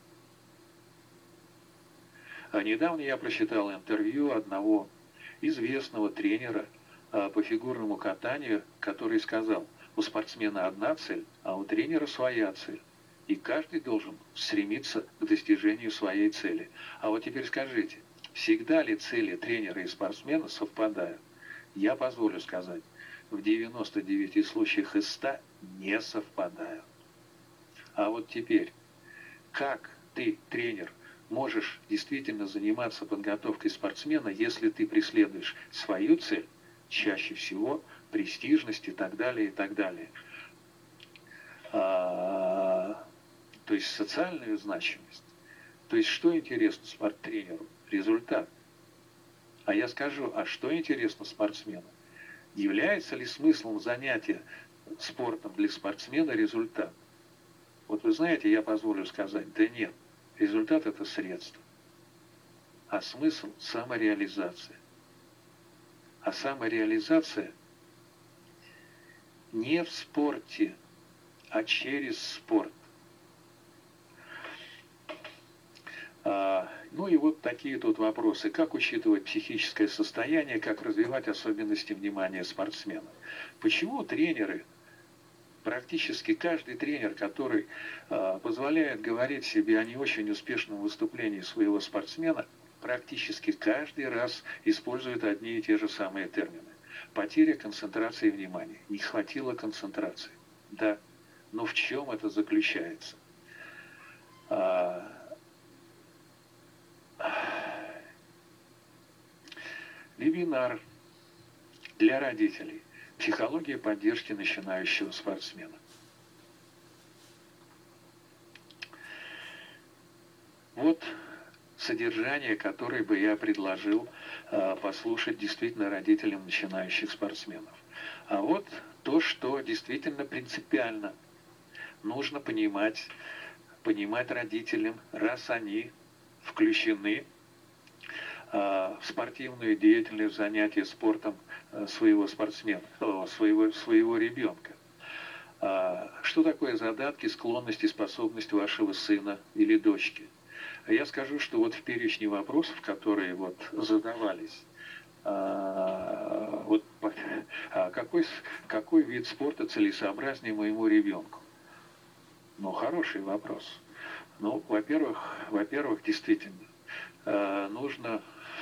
А недавно я прочитал интервью одного известного тренера по фигурному катанию, который сказал, у спортсмена одна цель, а у тренера своя цель. И каждый должен стремиться к достижению своей цели. А вот теперь скажите, всегда ли цели тренера и спортсмена совпадают? Я позволю сказать, в девяноста девяти случаях из ста не совпадают. А вот теперь, как ты, тренер, можешь действительно заниматься подготовкой спортсмена, если ты преследуешь свою цель, чаще всего престижность и так далее, и так далее. А, то есть социальную значимость. То есть что интересно спорттренеру? Результат. А я скажу, а что интересно спортсмену? Является ли смыслом занятия спортом для спортсмена результат? Вот вы знаете, я позволю сказать, да нет, результат это средство. А смысл – самореализация. А самореализация не в спорте, а через спорт. А, ну и вот такие тут вопросы. Как учитывать психическое состояние, как развивать особенности внимания спортсмена? Почему тренеры, практически каждый тренер, который а, позволяет говорить себе о не очень успешном выступлении своего спортсмена, практически каждый раз использует одни и те же самые термины. Потеря концентрации внимания. Не хватило концентрации. Да, но в чем это заключается? А, Вебинар для родителей. Психология поддержки начинающего спортсмена. Вот содержание, которое бы я предложил э, послушать действительно родителям начинающих спортсменов. А вот то, что действительно принципиально нужно понимать, понимать родителям, раз они включены в спортивную деятельность, занятие спортом своего спортсмена, своего, своего ребенка. Что такое задатки, склонности, способность вашего сына или дочки? Я скажу, что вот в перечне вопросов, которые вот задавались, вот какой, какой вид спорта целесообразнее моему ребенку? Ну, хороший вопрос. Ну, во-первых, во-первых, действительно, нужно,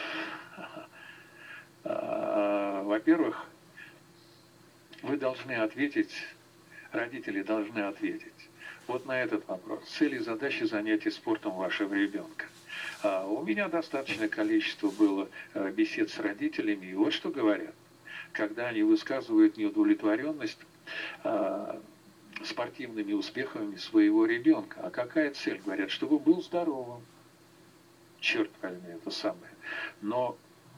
во-первых, вы должны ответить, родители должны ответить вот на этот вопрос. Цели и задачи занятий спортом вашего ребенка. У меня достаточное количество было бесед с родителями, и вот что говорят. Когда они высказывают неудовлетворенность спортивными успехами своего ребенка. А какая цель? Говорят, чтобы был здоровым. Черт возьми, это самое. Но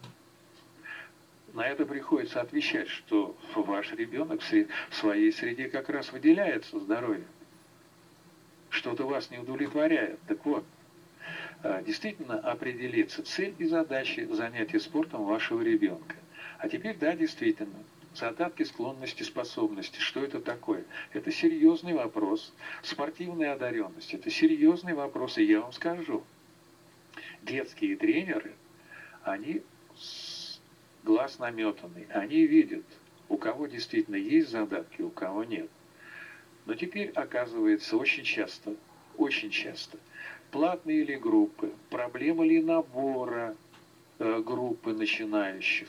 на это приходится отвечать, что ваш ребенок в своей среде как раз выделяется здоровьем. Что-то вас не удовлетворяет. Так вот, действительно определиться цель и задачи занятия спортом вашего ребенка. А теперь, да, действительно, задатки, склонности, способности. Что это такое? Это серьезный вопрос. Спортивная одаренность – это серьезный вопрос, и я вам скажу. Детские тренеры, они глаз наметанный, они видят, у кого действительно есть задатки, у кого нет. Но теперь оказывается очень часто, очень часто, платные ли группы, проблема ли набора э, группы начинающих.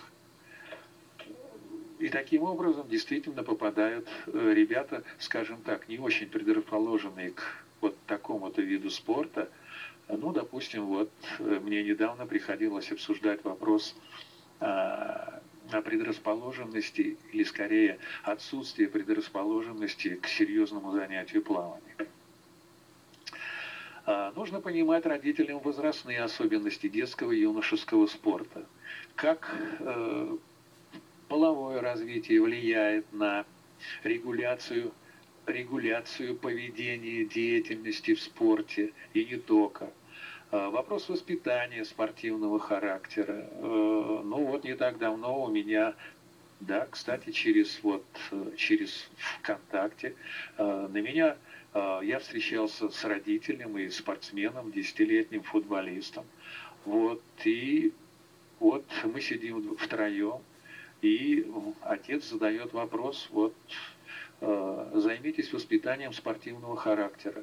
И таким образом действительно попадают э, ребята, скажем так, не очень предрасположенные к вот такому-то виду спорта. Ну, допустим, вот мне недавно приходилось обсуждать вопрос а, о предрасположенности, или скорее отсутствии предрасположенности к серьезному занятию плаванием. Нужно понимать родителям возрастные особенности детского и юношеского спорта. Как половое развитие влияет на регуляцию, регуляцию поведения, деятельности в спорте и не только. Вопрос воспитания спортивного характера. Ну вот не так давно у меня, да, кстати, через вот через ВКонтакте на меня я встречался с родителем и спортсменом, десятилетним футболистом. Вот, и вот мы сидим втроем, и отец задает вопрос, вот, займитесь воспитанием спортивного характера.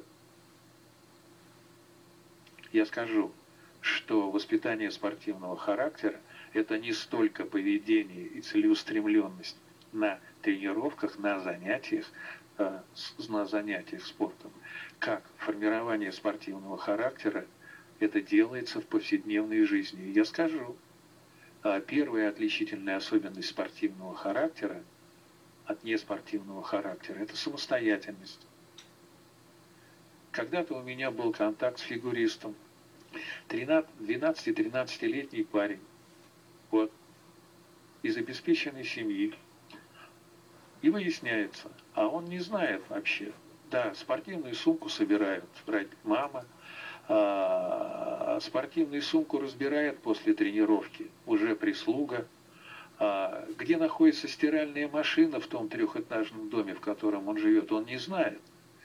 Я скажу, что воспитание спортивного характера – это не столько поведение и целеустремленность на тренировках, на занятиях, на занятиях спортом, как формирование спортивного характера это делается в повседневной жизни. И я скажу, первая отличительная особенность спортивного характера от неспортивного характера – это самостоятельность. Когда-то у меня был контакт с фигуристом, двенадцати-тринадцатилетний парень, вот, из обеспеченной семьи. И выясняется, а он не знает вообще. Да, спортивную сумку собирают мама, а спортивную сумку разбирает после тренировки уже прислуга. А где находится стиральная машина в том трехэтажном доме, в котором он живет, он не знает.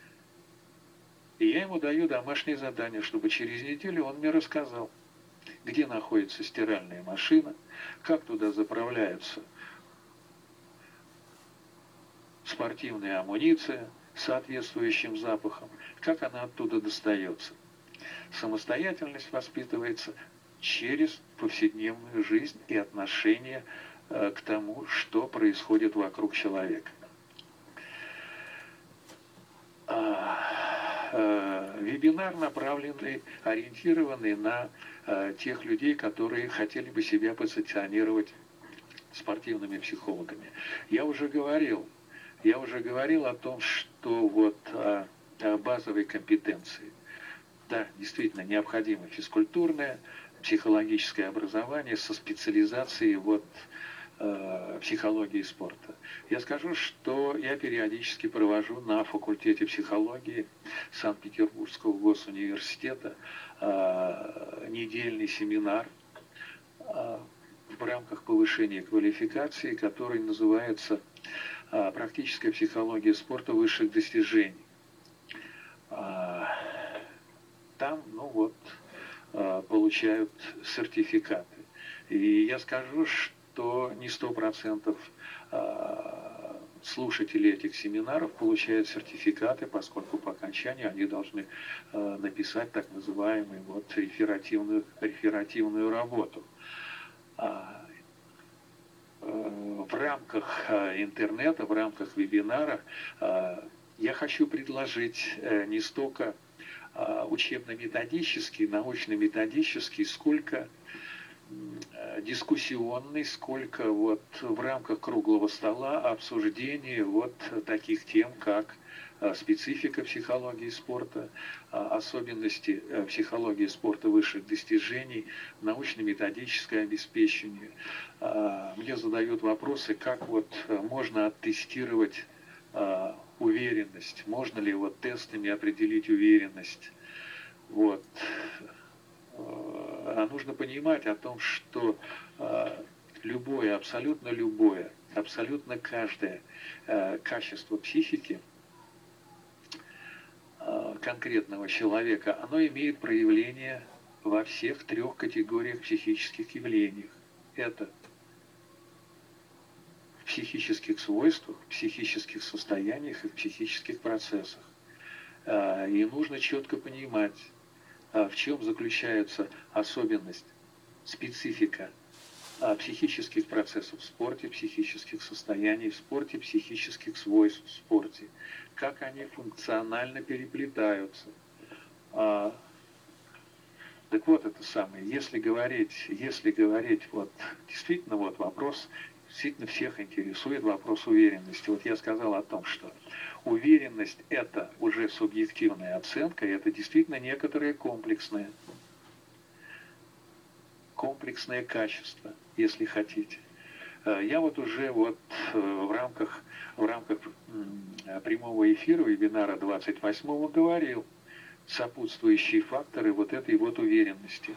И я ему даю домашнее задание, чтобы через неделю он мне рассказал, где находится стиральная машина, как туда заправляются спортивная амуниция с соответствующим запахом, как она оттуда достается. Самостоятельность воспитывается через повседневную жизнь и отношение э, к тому, что происходит вокруг человека. А, э, вебинар направленный, ориентированный на э, тех людей, которые хотели бы себя позиционировать спортивными психологами. Я уже говорил, Я уже говорил о том, что вот о, о базовой компетенции. Да, действительно, необходимо физкультурное, психологическое образование со специализацией вот, э, психологии спорта. Я скажу, что я периодически провожу на факультете психологии Санкт-Петербургского госуниверситета э, недельный семинар э, в рамках повышения квалификации, который называется «Практическая психология спорта высших достижений». Там, ну вот, получают сертификаты. И я скажу, что не сто процентов слушателей этих семинаров получают сертификаты, поскольку по окончанию они должны написать так называемую вот реферативную, реферативную работу. В рамках интернета, в рамках вебинара я хочу предложить не столько учебно-методический, научно-методический, сколько дискуссионный, сколько вот в рамках круглого стола обсуждения вот таких тем, как специфика психологии спорта, особенности психологии спорта высших достижений, научно-методическое обеспечение. Мне задают вопросы, как вот можно оттестировать уверенность, можно ли вот тестами определить уверенность. Вот. А нужно понимать о том, что любое, абсолютно любое, абсолютно каждое качество психики конкретного человека, оно имеет проявление во всех трех категориях психических явлений. Это в психических свойствах, в психических состояниях и в психических процессах. И нужно четко понимать, в чем заключается особенность, специфика психических процессов в спорте, психических состояний в спорте, психических свойств в спорте, как они функционально переплетаются. Так вот это самое, если говорить, если говорить вот действительно вот вопрос действительно всех интересует вопрос уверенности. Вот я сказал о том, что уверенность – это уже субъективная оценка, и это действительно некоторые комплексные, комплексные качества, если хотите. Я вот уже вот в рамках, в рамках прямого эфира вебинара двадцать восьмого говорил сопутствующие факторы вот этой вот уверенности.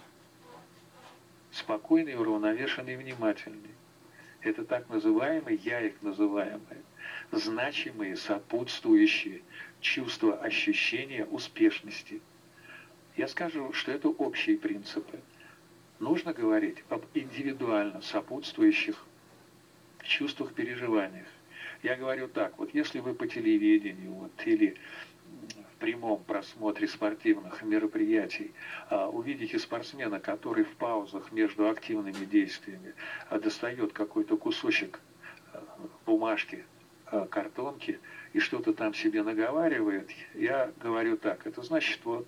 Спокойный, уравновешенный, внимательный. Это так называемые, я их называемые, значимые, сопутствующие чувства, ощущения успешности. Я скажу, что это общие принципы. Нужно говорить об индивидуально сопутствующих чувствах, переживаниях. Я говорю так, вот если вы по телевидению вот, или в прямом просмотре спортивных мероприятий а, увидите спортсмена, который в паузах между активными действиями а, достает какой-то кусочек а, бумажки, а, картонки и что-то там себе наговаривает, я говорю так, это значит, вот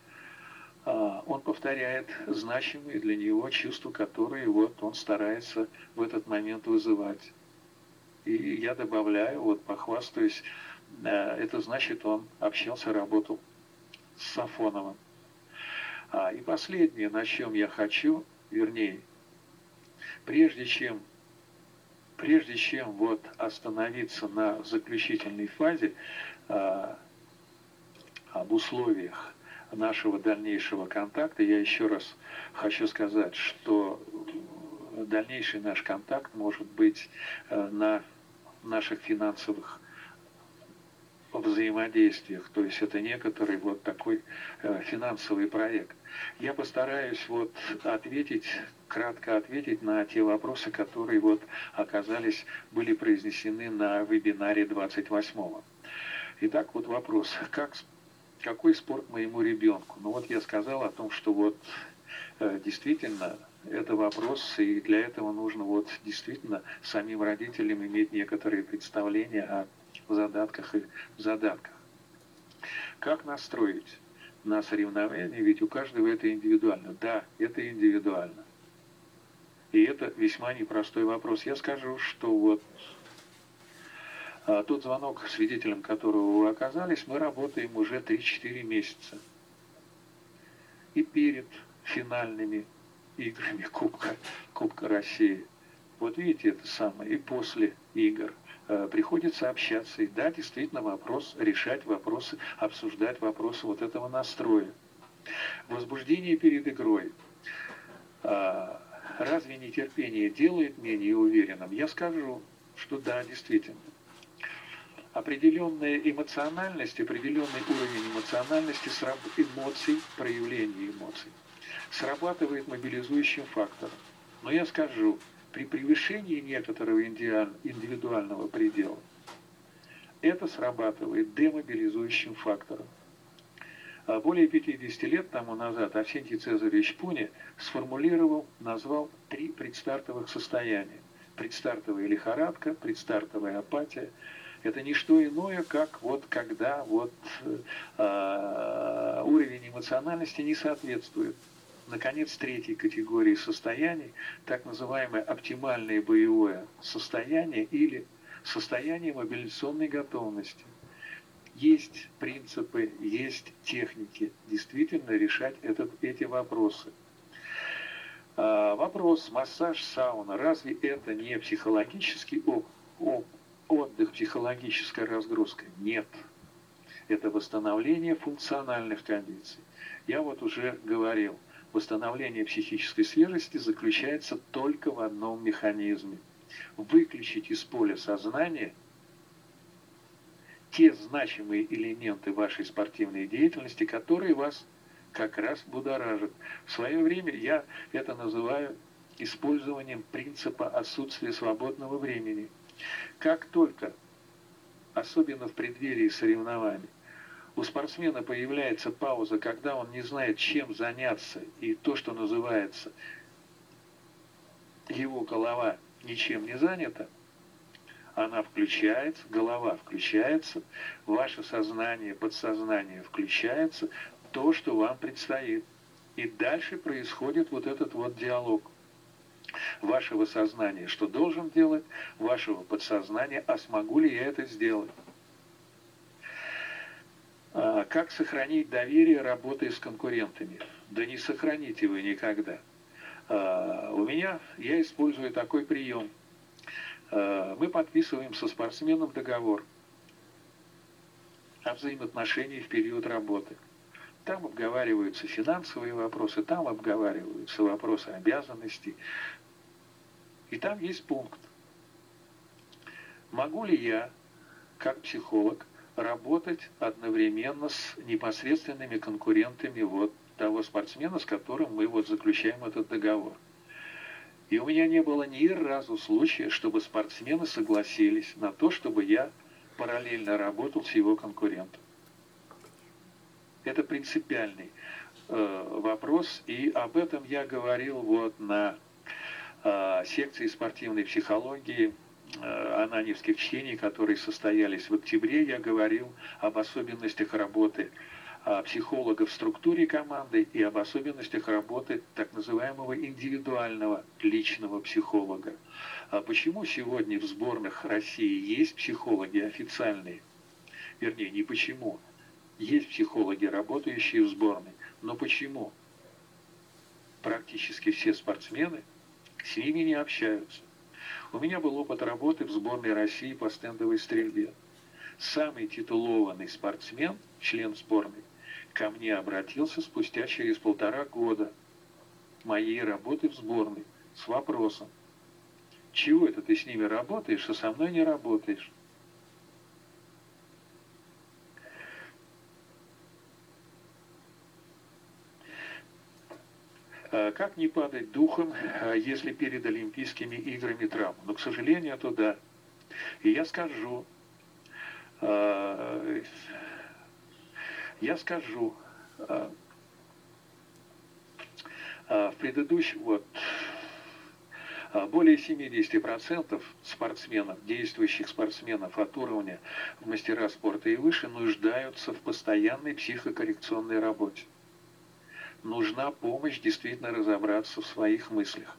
а, он повторяет значимые для него чувства, которые вот он старается в этот момент вызывать. И я добавляю, вот похвастаюсь, это значит, он общался, работал с Сафоновым. А, и последнее, на чем я хочу, вернее, прежде чем, прежде чем вот остановиться на заключительной фазе а, об условиях нашего дальнейшего контакта, я еще раз хочу сказать, что дальнейший наш контакт может быть на наших финансовых взаимодействиях, то есть это некоторый вот такой финансовый проект. Я постараюсь вот ответить, кратко ответить на те вопросы, которые вот оказались, были произнесены на вебинаре двадцать восьмого. Итак, вот вопрос, как, какой спорт моему ребенку? Ну вот я сказал о том, что вот действительно это вопрос, и для этого нужно вот действительно самим родителям иметь некоторые представления о задатках и задатках. Как настроить на соревнования, ведь у каждого это индивидуально. Да, это индивидуально. И это весьма непростой вопрос. Я скажу, что вот а, тот звонок, свидетелем которого вы оказались, мы работаем уже три-четыре месяца. И перед финальными играми Кубка, Кубка России. Вот видите, это самое. И после игр э, приходится общаться. И да, действительно, вопрос, решать вопросы, обсуждать вопросы вот этого настроя. Возбуждение перед игрой. А, разве нетерпение делает менее уверенным? Я скажу, что да, действительно. Определенная эмоциональность, определенный уровень эмоциональности, эмоций, проявления эмоций срабатывает мобилизующим фактором. Но я скажу, при превышении некоторого индивидуального предела это срабатывает демобилизующим фактором. Более пятидесяти лет тому назад Арсентий Цезаревич Пуни сформулировал, назвал три предстартовых состояния. Предстартовая лихорадка, предстартовая апатия. Это не что иное, как вот когда вот, э, уровень эмоциональности не соответствует. Наконец, третьей категории состояний, так называемое оптимальное боевое состояние или состояние мобилизационной готовности. Есть принципы, есть техники действительно решать этот, эти вопросы. А, вопрос, массаж, сауна, разве это не психологический опыт? Отдых, психологическая разгрузка? Нет. Это восстановление функциональных кондиций. Я вот уже говорил, восстановление психической свежести заключается только в одном механизме. Выключить из поля сознания те значимые элементы вашей спортивной деятельности, которые вас как раз будоражат. В свое время я это называю использованием принципа отсутствия свободного времени. Как только, особенно в преддверии соревнований, у спортсмена появляется пауза, когда он не знает, чем заняться, и то, что называется, его голова ничем не занята, она включается, голова включается, ваше сознание, подсознание включается, то, что вам предстоит. И дальше происходит вот этот вот диалог. вашего сознания, что должен делать, вашего подсознания, а смогу ли я это сделать. А как сохранить доверие, работая с конкурентами? Да не сохраните вы никогда. А, у меня, я использую такой прием. А, мы подписываем со спортсменом договор о взаимоотношениях в период работы. Там обговариваются финансовые вопросы, там обговариваются вопросы обязанностей. И там есть пункт. Могу ли я, как психолог, работать одновременно с непосредственными конкурентами вот того спортсмена, с которым мы вот заключаем этот договор? И у меня не было ни разу случая, чтобы спортсмены согласились на то, чтобы я параллельно работал с его конкурентом. Это принципиальный э, вопрос, и об этом я говорил вот на э, секции спортивной психологии э, ананьевских чтений, которые состоялись в октябре. Я говорил об особенностях работы э, психолога в структуре команды и об особенностях работы так называемого индивидуального личного психолога. А почему сегодня в сборных России есть психологи официальные? Вернее, не почему. Есть психологи, работающие в сборной. Но почему? Практически все спортсмены с ними не общаются. У меня был опыт работы в сборной России по стендовой стрельбе. Самый титулованный спортсмен, член сборной, ко мне обратился спустя через полтора года моей работы в сборной с вопросом: чего это ты с ними работаешь, а со мной не работаешь? Как не падать духом, если перед Олимпийскими играми травма? Но, к сожалению, это да. И я скажу, я скажу, в предыдущем, вот, более семидесяти процентов спортсменов, действующих спортсменов от уровня в мастера спорта и выше, нуждаются в постоянной психокоррекционной работе. Нужна помощь действительно разобраться в своих мыслях.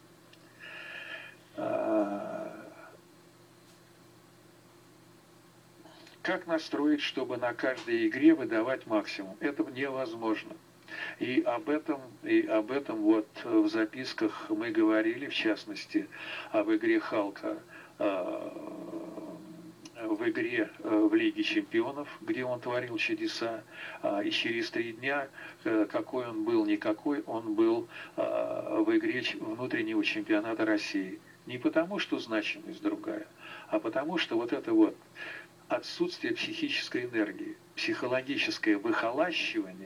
Как настроить, чтобы на каждой игре выдавать максимум? Это невозможно. И об этом, и об этом вот в записках мы говорили, в частности, об игре Халка, в игре в Лиге Чемпионов, где он творил чудеса, и через три дня, какой он был, никакой, он был в игре внутреннего чемпионата России. Не потому, что значимость другая, а потому, что вот это вот отсутствие психической энергии, психологическое выхолащивание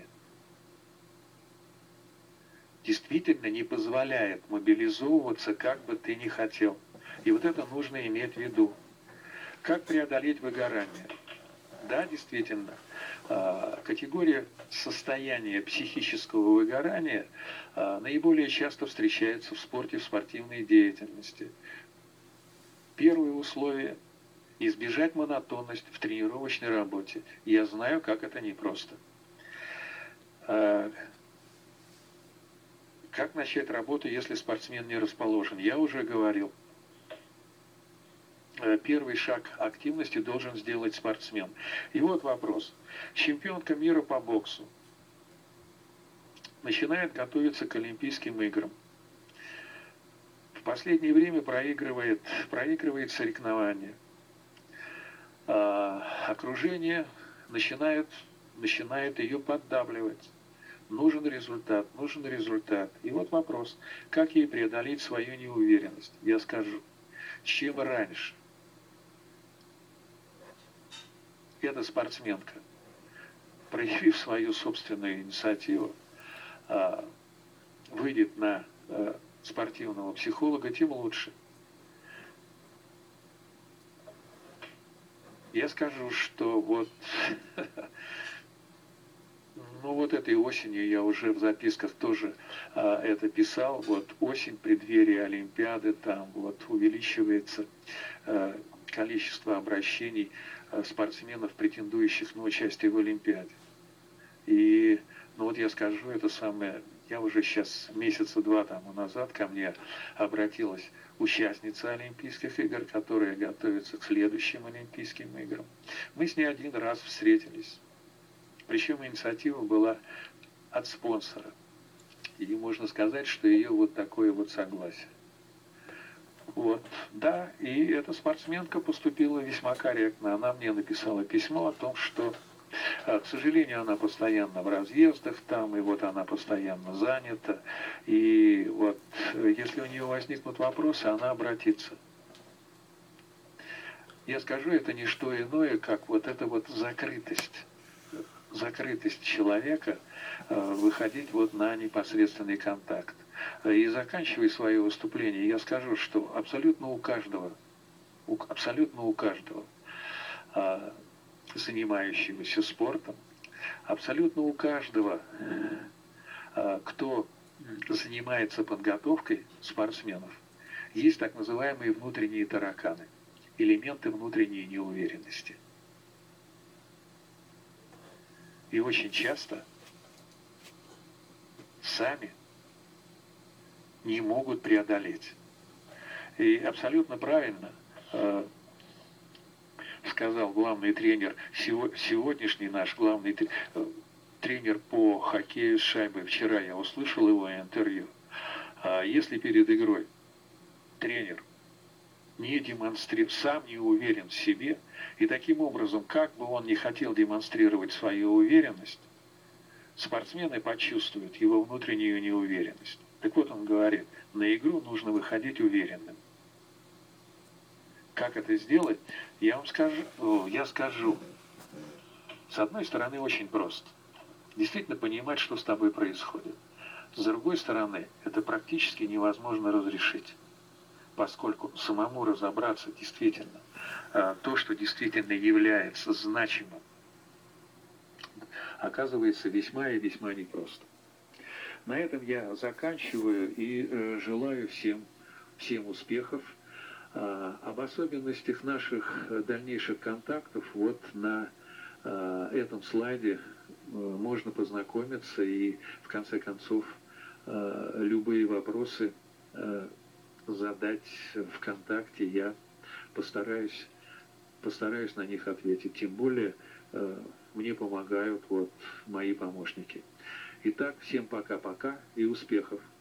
действительно не позволяет мобилизовываться, как бы ты ни хотел. И вот это нужно иметь в виду. Как преодолеть выгорание? Да, действительно, категория состояния психического выгорания наиболее часто встречается в спорте, в спортивной деятельности. Первое условие – избежать монотонность в тренировочной работе. Я знаю, как это непросто. Как начать работу, если спортсмен не расположен? Я уже говорил. Первый шаг активности должен сделать спортсмен. И вот вопрос. Чемпионка мира по боксу начинает готовиться к Олимпийским играм. В последнее время проигрывает, проигрывает соревнования. А окружение начинает, начинает ее поддавливать. Нужен результат, нужен результат. И вот вопрос, как ей преодолеть свою неуверенность? Я скажу, чем раньше эта спортсменка, проявив свою собственную инициативу, выйдет на спортивного психолога, тем лучше. Я скажу, что вот, ну вот этой осенью я уже в записках тоже а, это писал. Вот осень, преддверие Олимпиады, там вот увеличивается а, количество обращений а, спортсменов, претендующих на участие в Олимпиаде. И, ну вот я скажу, это самое Я уже сейчас месяца два тому назад ко мне обратилась участница Олимпийских игр, которая готовится к следующим Олимпийским играм. Мы с ней один раз встретились. Причем инициатива была от спонсора. И можно сказать, что ее вот такое вот согласие. Вот, да, и эта спортсменка поступила весьма корректно. Она мне написала письмо о том, что, к сожалению, она постоянно в разъездах там, и вот она постоянно занята. И вот, если у нее возникнут вопросы, она обратится. Я скажу, это не что иное, как вот эта вот закрытость. закрытость человека выходить вот на непосредственный контакт. И заканчивая свое выступление, я скажу, что абсолютно у каждого, у, абсолютно у каждого занимающегося спортом, абсолютно у каждого, кто занимается подготовкой спортсменов, есть так называемые внутренние тараканы, элементы внутренней неуверенности. И очень часто сами не могут преодолеть. И абсолютно правильно э, сказал главный тренер, сегодняшний наш главный тренер по хоккею с шайбой. Вчера я услышал его интервью. Если перед игрой тренер не демонстрирует, сам не уверен в себе, и таким образом, как бы он ни хотел демонстрировать свою уверенность, спортсмены почувствуют его внутреннюю неуверенность. Так вот он говорит, на игру нужно выходить уверенным. Как это сделать? Я вам скажу, я скажу. С одной стороны, очень просто. Действительно понимать, что с тобой происходит. С другой стороны, это практически невозможно разрешить, поскольку самому разобраться действительно, то, что действительно является значимым, оказывается весьма и весьма непросто. На этом я заканчиваю и желаю всем, всем успехов. Об особенностях наших дальнейших контактов вот на этом слайде можно познакомиться, и в конце концов любые вопросы задать ВКонтакте, я постараюсь, постараюсь на них ответить. Тем более мне помогают вот мои помощники. Итак, всем пока-пока и успехов!